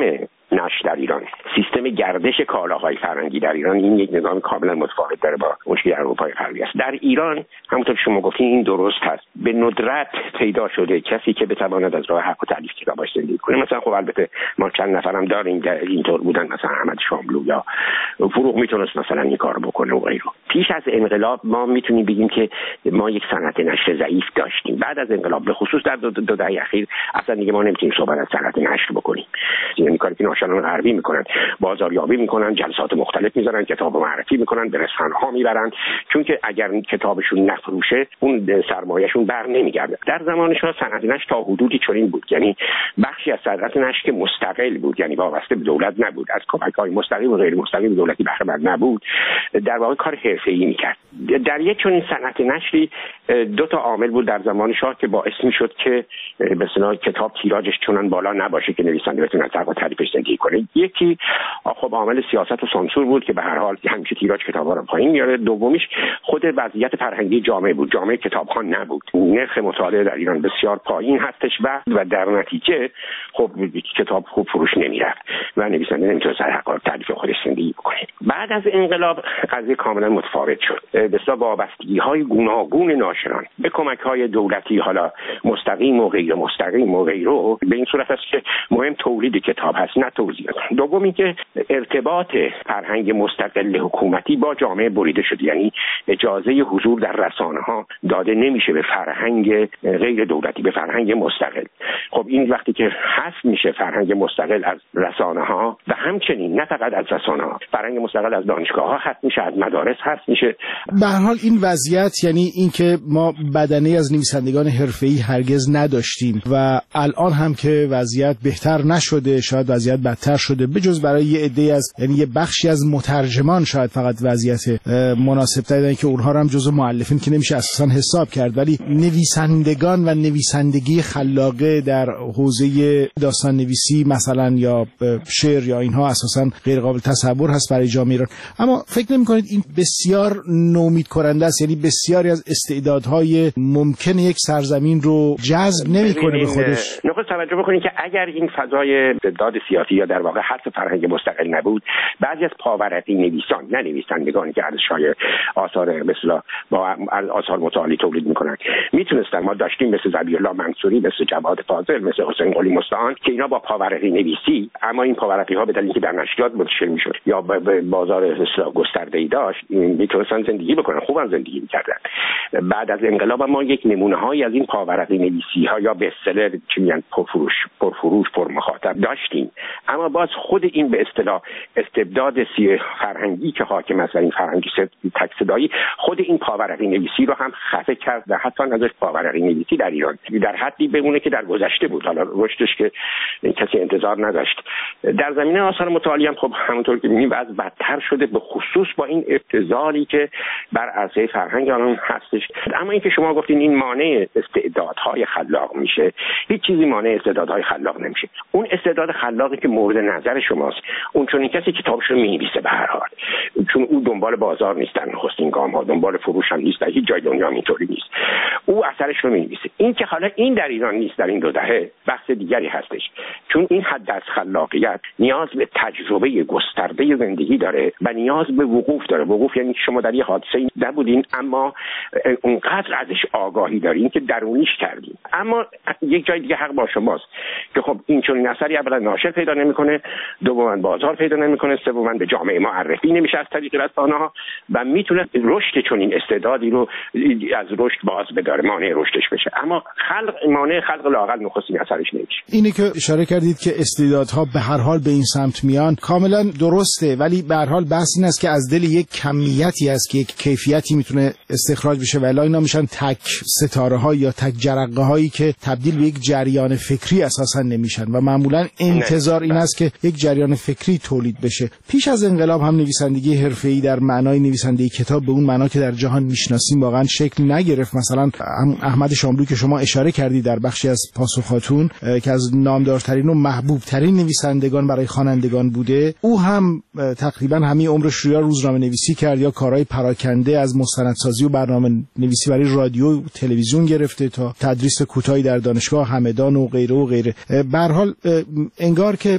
نشر در ایران، سیستم گردش کالاهای فرهنگی در ایران، این یک نظام کاملا متفاوت داره با اون چیزی در اروپای غربی است. در ایران همونطور که شما گفتین این درست هست، به ندرت پیدا شده کسی که بتواند از راه حق و تالیف کتابش زندگی کنه. مثلا خب البته ما چند نفرم داریم که اینطور بودن، مثلا احمد شاملو یا فروغ میتونست مثلا این کارو بکنه و غیره. پیش از انقلاب ما میتونیم بگیم که ما یک صنعت نشر ضعیف داشتیم. بعد از انقلاب به خصوص در دو, دو دهه اخیر اصلا دیگه ما نمیتونیم صحبت از صنعت نشر بکنیم. یعنی کاری که ناشران غربی میکنن، بازاریابی میکنن، جلسات مختلف میذارن، کتاب معرفی میکنن، به رسانه‌ها میبرن، چون که اگر کتابشون نفروشه اون سرمایه‌شون بر نمیگرده. در زمان شاه صنعت نشر تا حدودی چنین بود، یعنی بخشی از صنعت نشر که مستقل بود، یعنی وابسته به دولت نبود، از کمک‌های مستقیم و غیر مستقیم دولتی بهره مند نبود، در واقع کار حرفه‌ای میکرد. در یک چنین صنعت نشری دو تا عامل بود در زمان شاه که باعث میشد که به اصطلاح کتاب تیراژش چنان بالا نباشه که نویسنده بتونه از حق و تعریفش زندگی کنه. یکی خب عامل سیاست و سانسور بود که به هر حال همیشه تیراژ کتاب‌ها رو پایین میاره. دومیش خود وضعیت فرهنگی جامعه بود، جامعه کتابخوان نبود، نرخ مطالعه در ایران بسیار پایین هستش و و در نتیجه خب کتاب خوب فروش نمیرفت و نویسنده نمیتونه از حق و تعریف خودش زندگی بکنه. بعد از انقلاب قضیه کاملا متفاوت شد. به اصطلاح وابستگی‌های گوناگون ناشران به کمک‌های دولتی، حالا مستقیم و غیر مستقیم و غیره، به این صورت است که مهم تولید کتاب هست نه توزیع. دومی که ارتباط فرهنگ مستقل حکومتی با جامعه بریده شد، یعنی اجازه حضور در رسانه‌ها داده نمیشه به فرهنگ غیر دولتی، به فرهنگ مستقل. خب این وقتی که حذف میشه فرهنگ مستقل از رسانه‌ها و همچنین نه فقط از رسانه‌ها، فرهنگ مستقل از دانشگاه‌ها حذف میشه، از مدارس حذف میشه. به هر حال این وضعیت، یعنی اینکه ما بدنه از نویسندگان حرفه‌ای هرگز نداشتیم و الان هم که وضعیت بهتر نشده، شاید وضعیت بدتر شده، بجز برای یه عده از، یعنی یه بخشی از مترجمان شاید فقط وضعیت مناسب‌تری دارن که اونها رو هم جزو مؤلفین که نمیشه اساسا حساب کرد، ولی نویسندگان و نویسندگی خلاقه در حوزه داستان نویسی مثلا یا شعر یا اینها اساسا غیر قابل تصور هست برای جامعه ایران. اما فکر نمی‌کنید این بسیار نومید کننده است؟ یعنی بسیاری از استعدادهای ممکن یک سرزمین رو جذب نمی‌کنه به خودش. نخست توجه بکنید که اگر این فضای استعداد سیاسی یا در واقع حذف فرهنگ مستقل نبود، بعضی از پاورقی نویسان، نه نویسندگانی که ارزش‌های آثار مثلا با آثار متعالی تولید می‌کنند، میتونستن، ما داشتیم مثل ذبیح‌الله منصوری، مثل جواد فاضل، مثل حسین قلی مستعان که اینا با پاورقی نویسی، اما این پاورقی‌ها به دلیل اینکه در نشریات منتشر می‌شد یا به بازار اصلاح گسترده‌ای داشت، میتونستن زندگی بکنن، خوبم زندگی می‌کردن. بعد از انقلاب ما یک نمونه‌هایی از این پاورقی نویسی‌ها یا بستسلر چی میگن پرفروش پرفروش پر مخاطب داشتیم، اما باز خود این به اصطلاح استبداد سی فرهنگی که حاکم است، این فرهنگی تک صدایی، خود این پاورقی نویسی رو هم خفه کرد و حتی ازش پاورقی نویسی در ایران در حدی بمونه که در گذشته بود، حالا رشدش که کسی انتظار نداشت. در زمینه آثار متعالی هم خب همونطور که می‌بینیم وضع بدتر شده، به خصوص با این ابتذالی که بر عرصه فرهنگ آنان هستش. اما اینکه شما گفتین این مانع استعدادهای خلاق میشه، هیچ چیزی مانع استعدادهای خلاق نمیشه. اون استعداد خلاقی که مورد نظر شماست، اون چون این کسی کتابش رو می‌نویسه به هر حال، چون او دنبال بازار نیستن، نخستین گام ها دنبال فروش هم نیست، در هیچ جای دنیا اینطوری نیست، او اثرش رو می‌نویسه. این که حالا این در ایران نیست در این دو دهه بحث دیگری هستش، چون این حد از خلاقیت نیاز به تجربه گسترده زندگی داره و نیاز به وقوف داره. وقوف یعنی شما در یه حادثه نبودین اما اونقدر ازش آگاهی دارین که درونیش کردین. اما یک جای دیگه حق با شماست که خب این چون این اثری اولا ناشر پیدا نمیکنه، دوما بازار پیدا نمیکنه، سوما به جامعه معرفی نمیشه از طریق رسانه‌ها و میتونه رشد چون این استعدادی رو از رشد باز بداره، مانع رشدش بشه. اما خلق مانع خلق لااقل نخستین اثرش نمیشه. اینی که اشاره کردید که استعدادها به هر حال به این سمت میان کاملا درسته، ولی به هر حال بحث این است که از دل یک کمیتی است که یک کیفیتی میتونه استخراج بشه، ولی اینا میشن تک ستاره ها یا تک جرقه هایی که تبدیل به یک جریان فکری اساسا نمیشن و معمولا انتظار این است که یک جریان فکری تولید بشه. پیش از انقلاب هم نویسندگی حرفه‌ای در معنای نویسندگی کتاب به اون معنا که در جهان میشناسیم واقعا شکل نگرفت. مثلا احمد شاملو که شما اشاره کردید در بخشی از پاسخاتون که از نامدارترین و محبوب ترین نویسندگان برای خوانندگان بوده، او هم تقریبا همه عمرش رو یا روزنامه نویسی کرد یا کارهای پراکنده از مستندسازی و برنامه نویسی برای رادیو و تلویزیون گرفته تا تدریس کوتاهی در دانشگاه همدان و غیره و غیره. به هر حال انگار که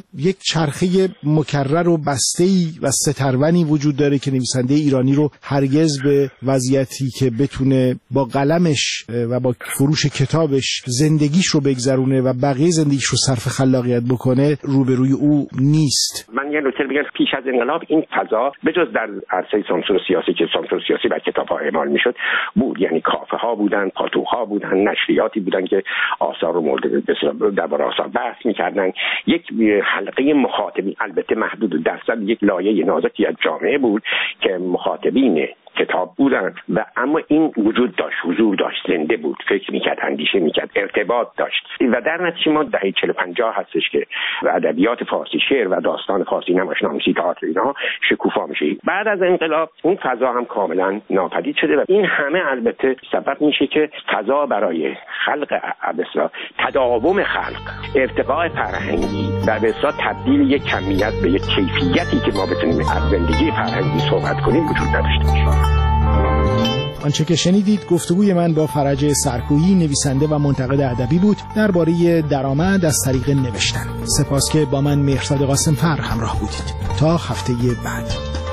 یک چرخه مکرر و بسته‌ای و سترونی وجود داره که نویسنده ایرانی رو هرگز به وضعیتی که بتونه با قلمش و با فروش کتابش زندگیش رو بگذرونه و بقیه زندگیش رو صرف خلاقیت بکنه روبروی او نیست. من یه نکته بگم، پیش از انقلاب این فضا بجز در عرصه سانسور سیاسی که سانسور سیاسی بر کتاب‌ها اعمال میشد بود، یعنی کافه ها بودن، پاتوها بودن، نشریاتی بودن که آثار رو مورد درباره آثار بحث میکردن. یک حلقه مخاطبین، البته محدود درصد، یک لایه نازکی از جامعه بود که مخاطبین کتاب بودن و اما این وجود داشت، حضور داشت، زنده بود، فکر میکرد، اندیشه میکرد، ارتباط داشت و در نتیجه ما دهه چهل پنجاه هستش که ادبیات فارسی، شعر و داستان فارسی، نمایشنامه‌نویسی، تئاتر، اینها شکوفا میشه. بعد از انقلاب اون فضا هم کاملا ناپدید شده و این همه البته سبب میشه که فضا برای خلق اصلا تداوم خلق، ارتقاء فرهنگی و به اصطلاح تبدیل یک کمیت به یک کیفیتی که ما بتونیم از زندگی فرهنگی صحبت کنیم وجود نداشته باشه. آنچه که شنیدید گفتگوی من با فرج سرکویی، نویسنده و منتقد ادبی بود درباره درآمد از طریق نوشتن. سپاس که با من مهرزاد قاسم‌فر همراه بودید. تا هفته بعد.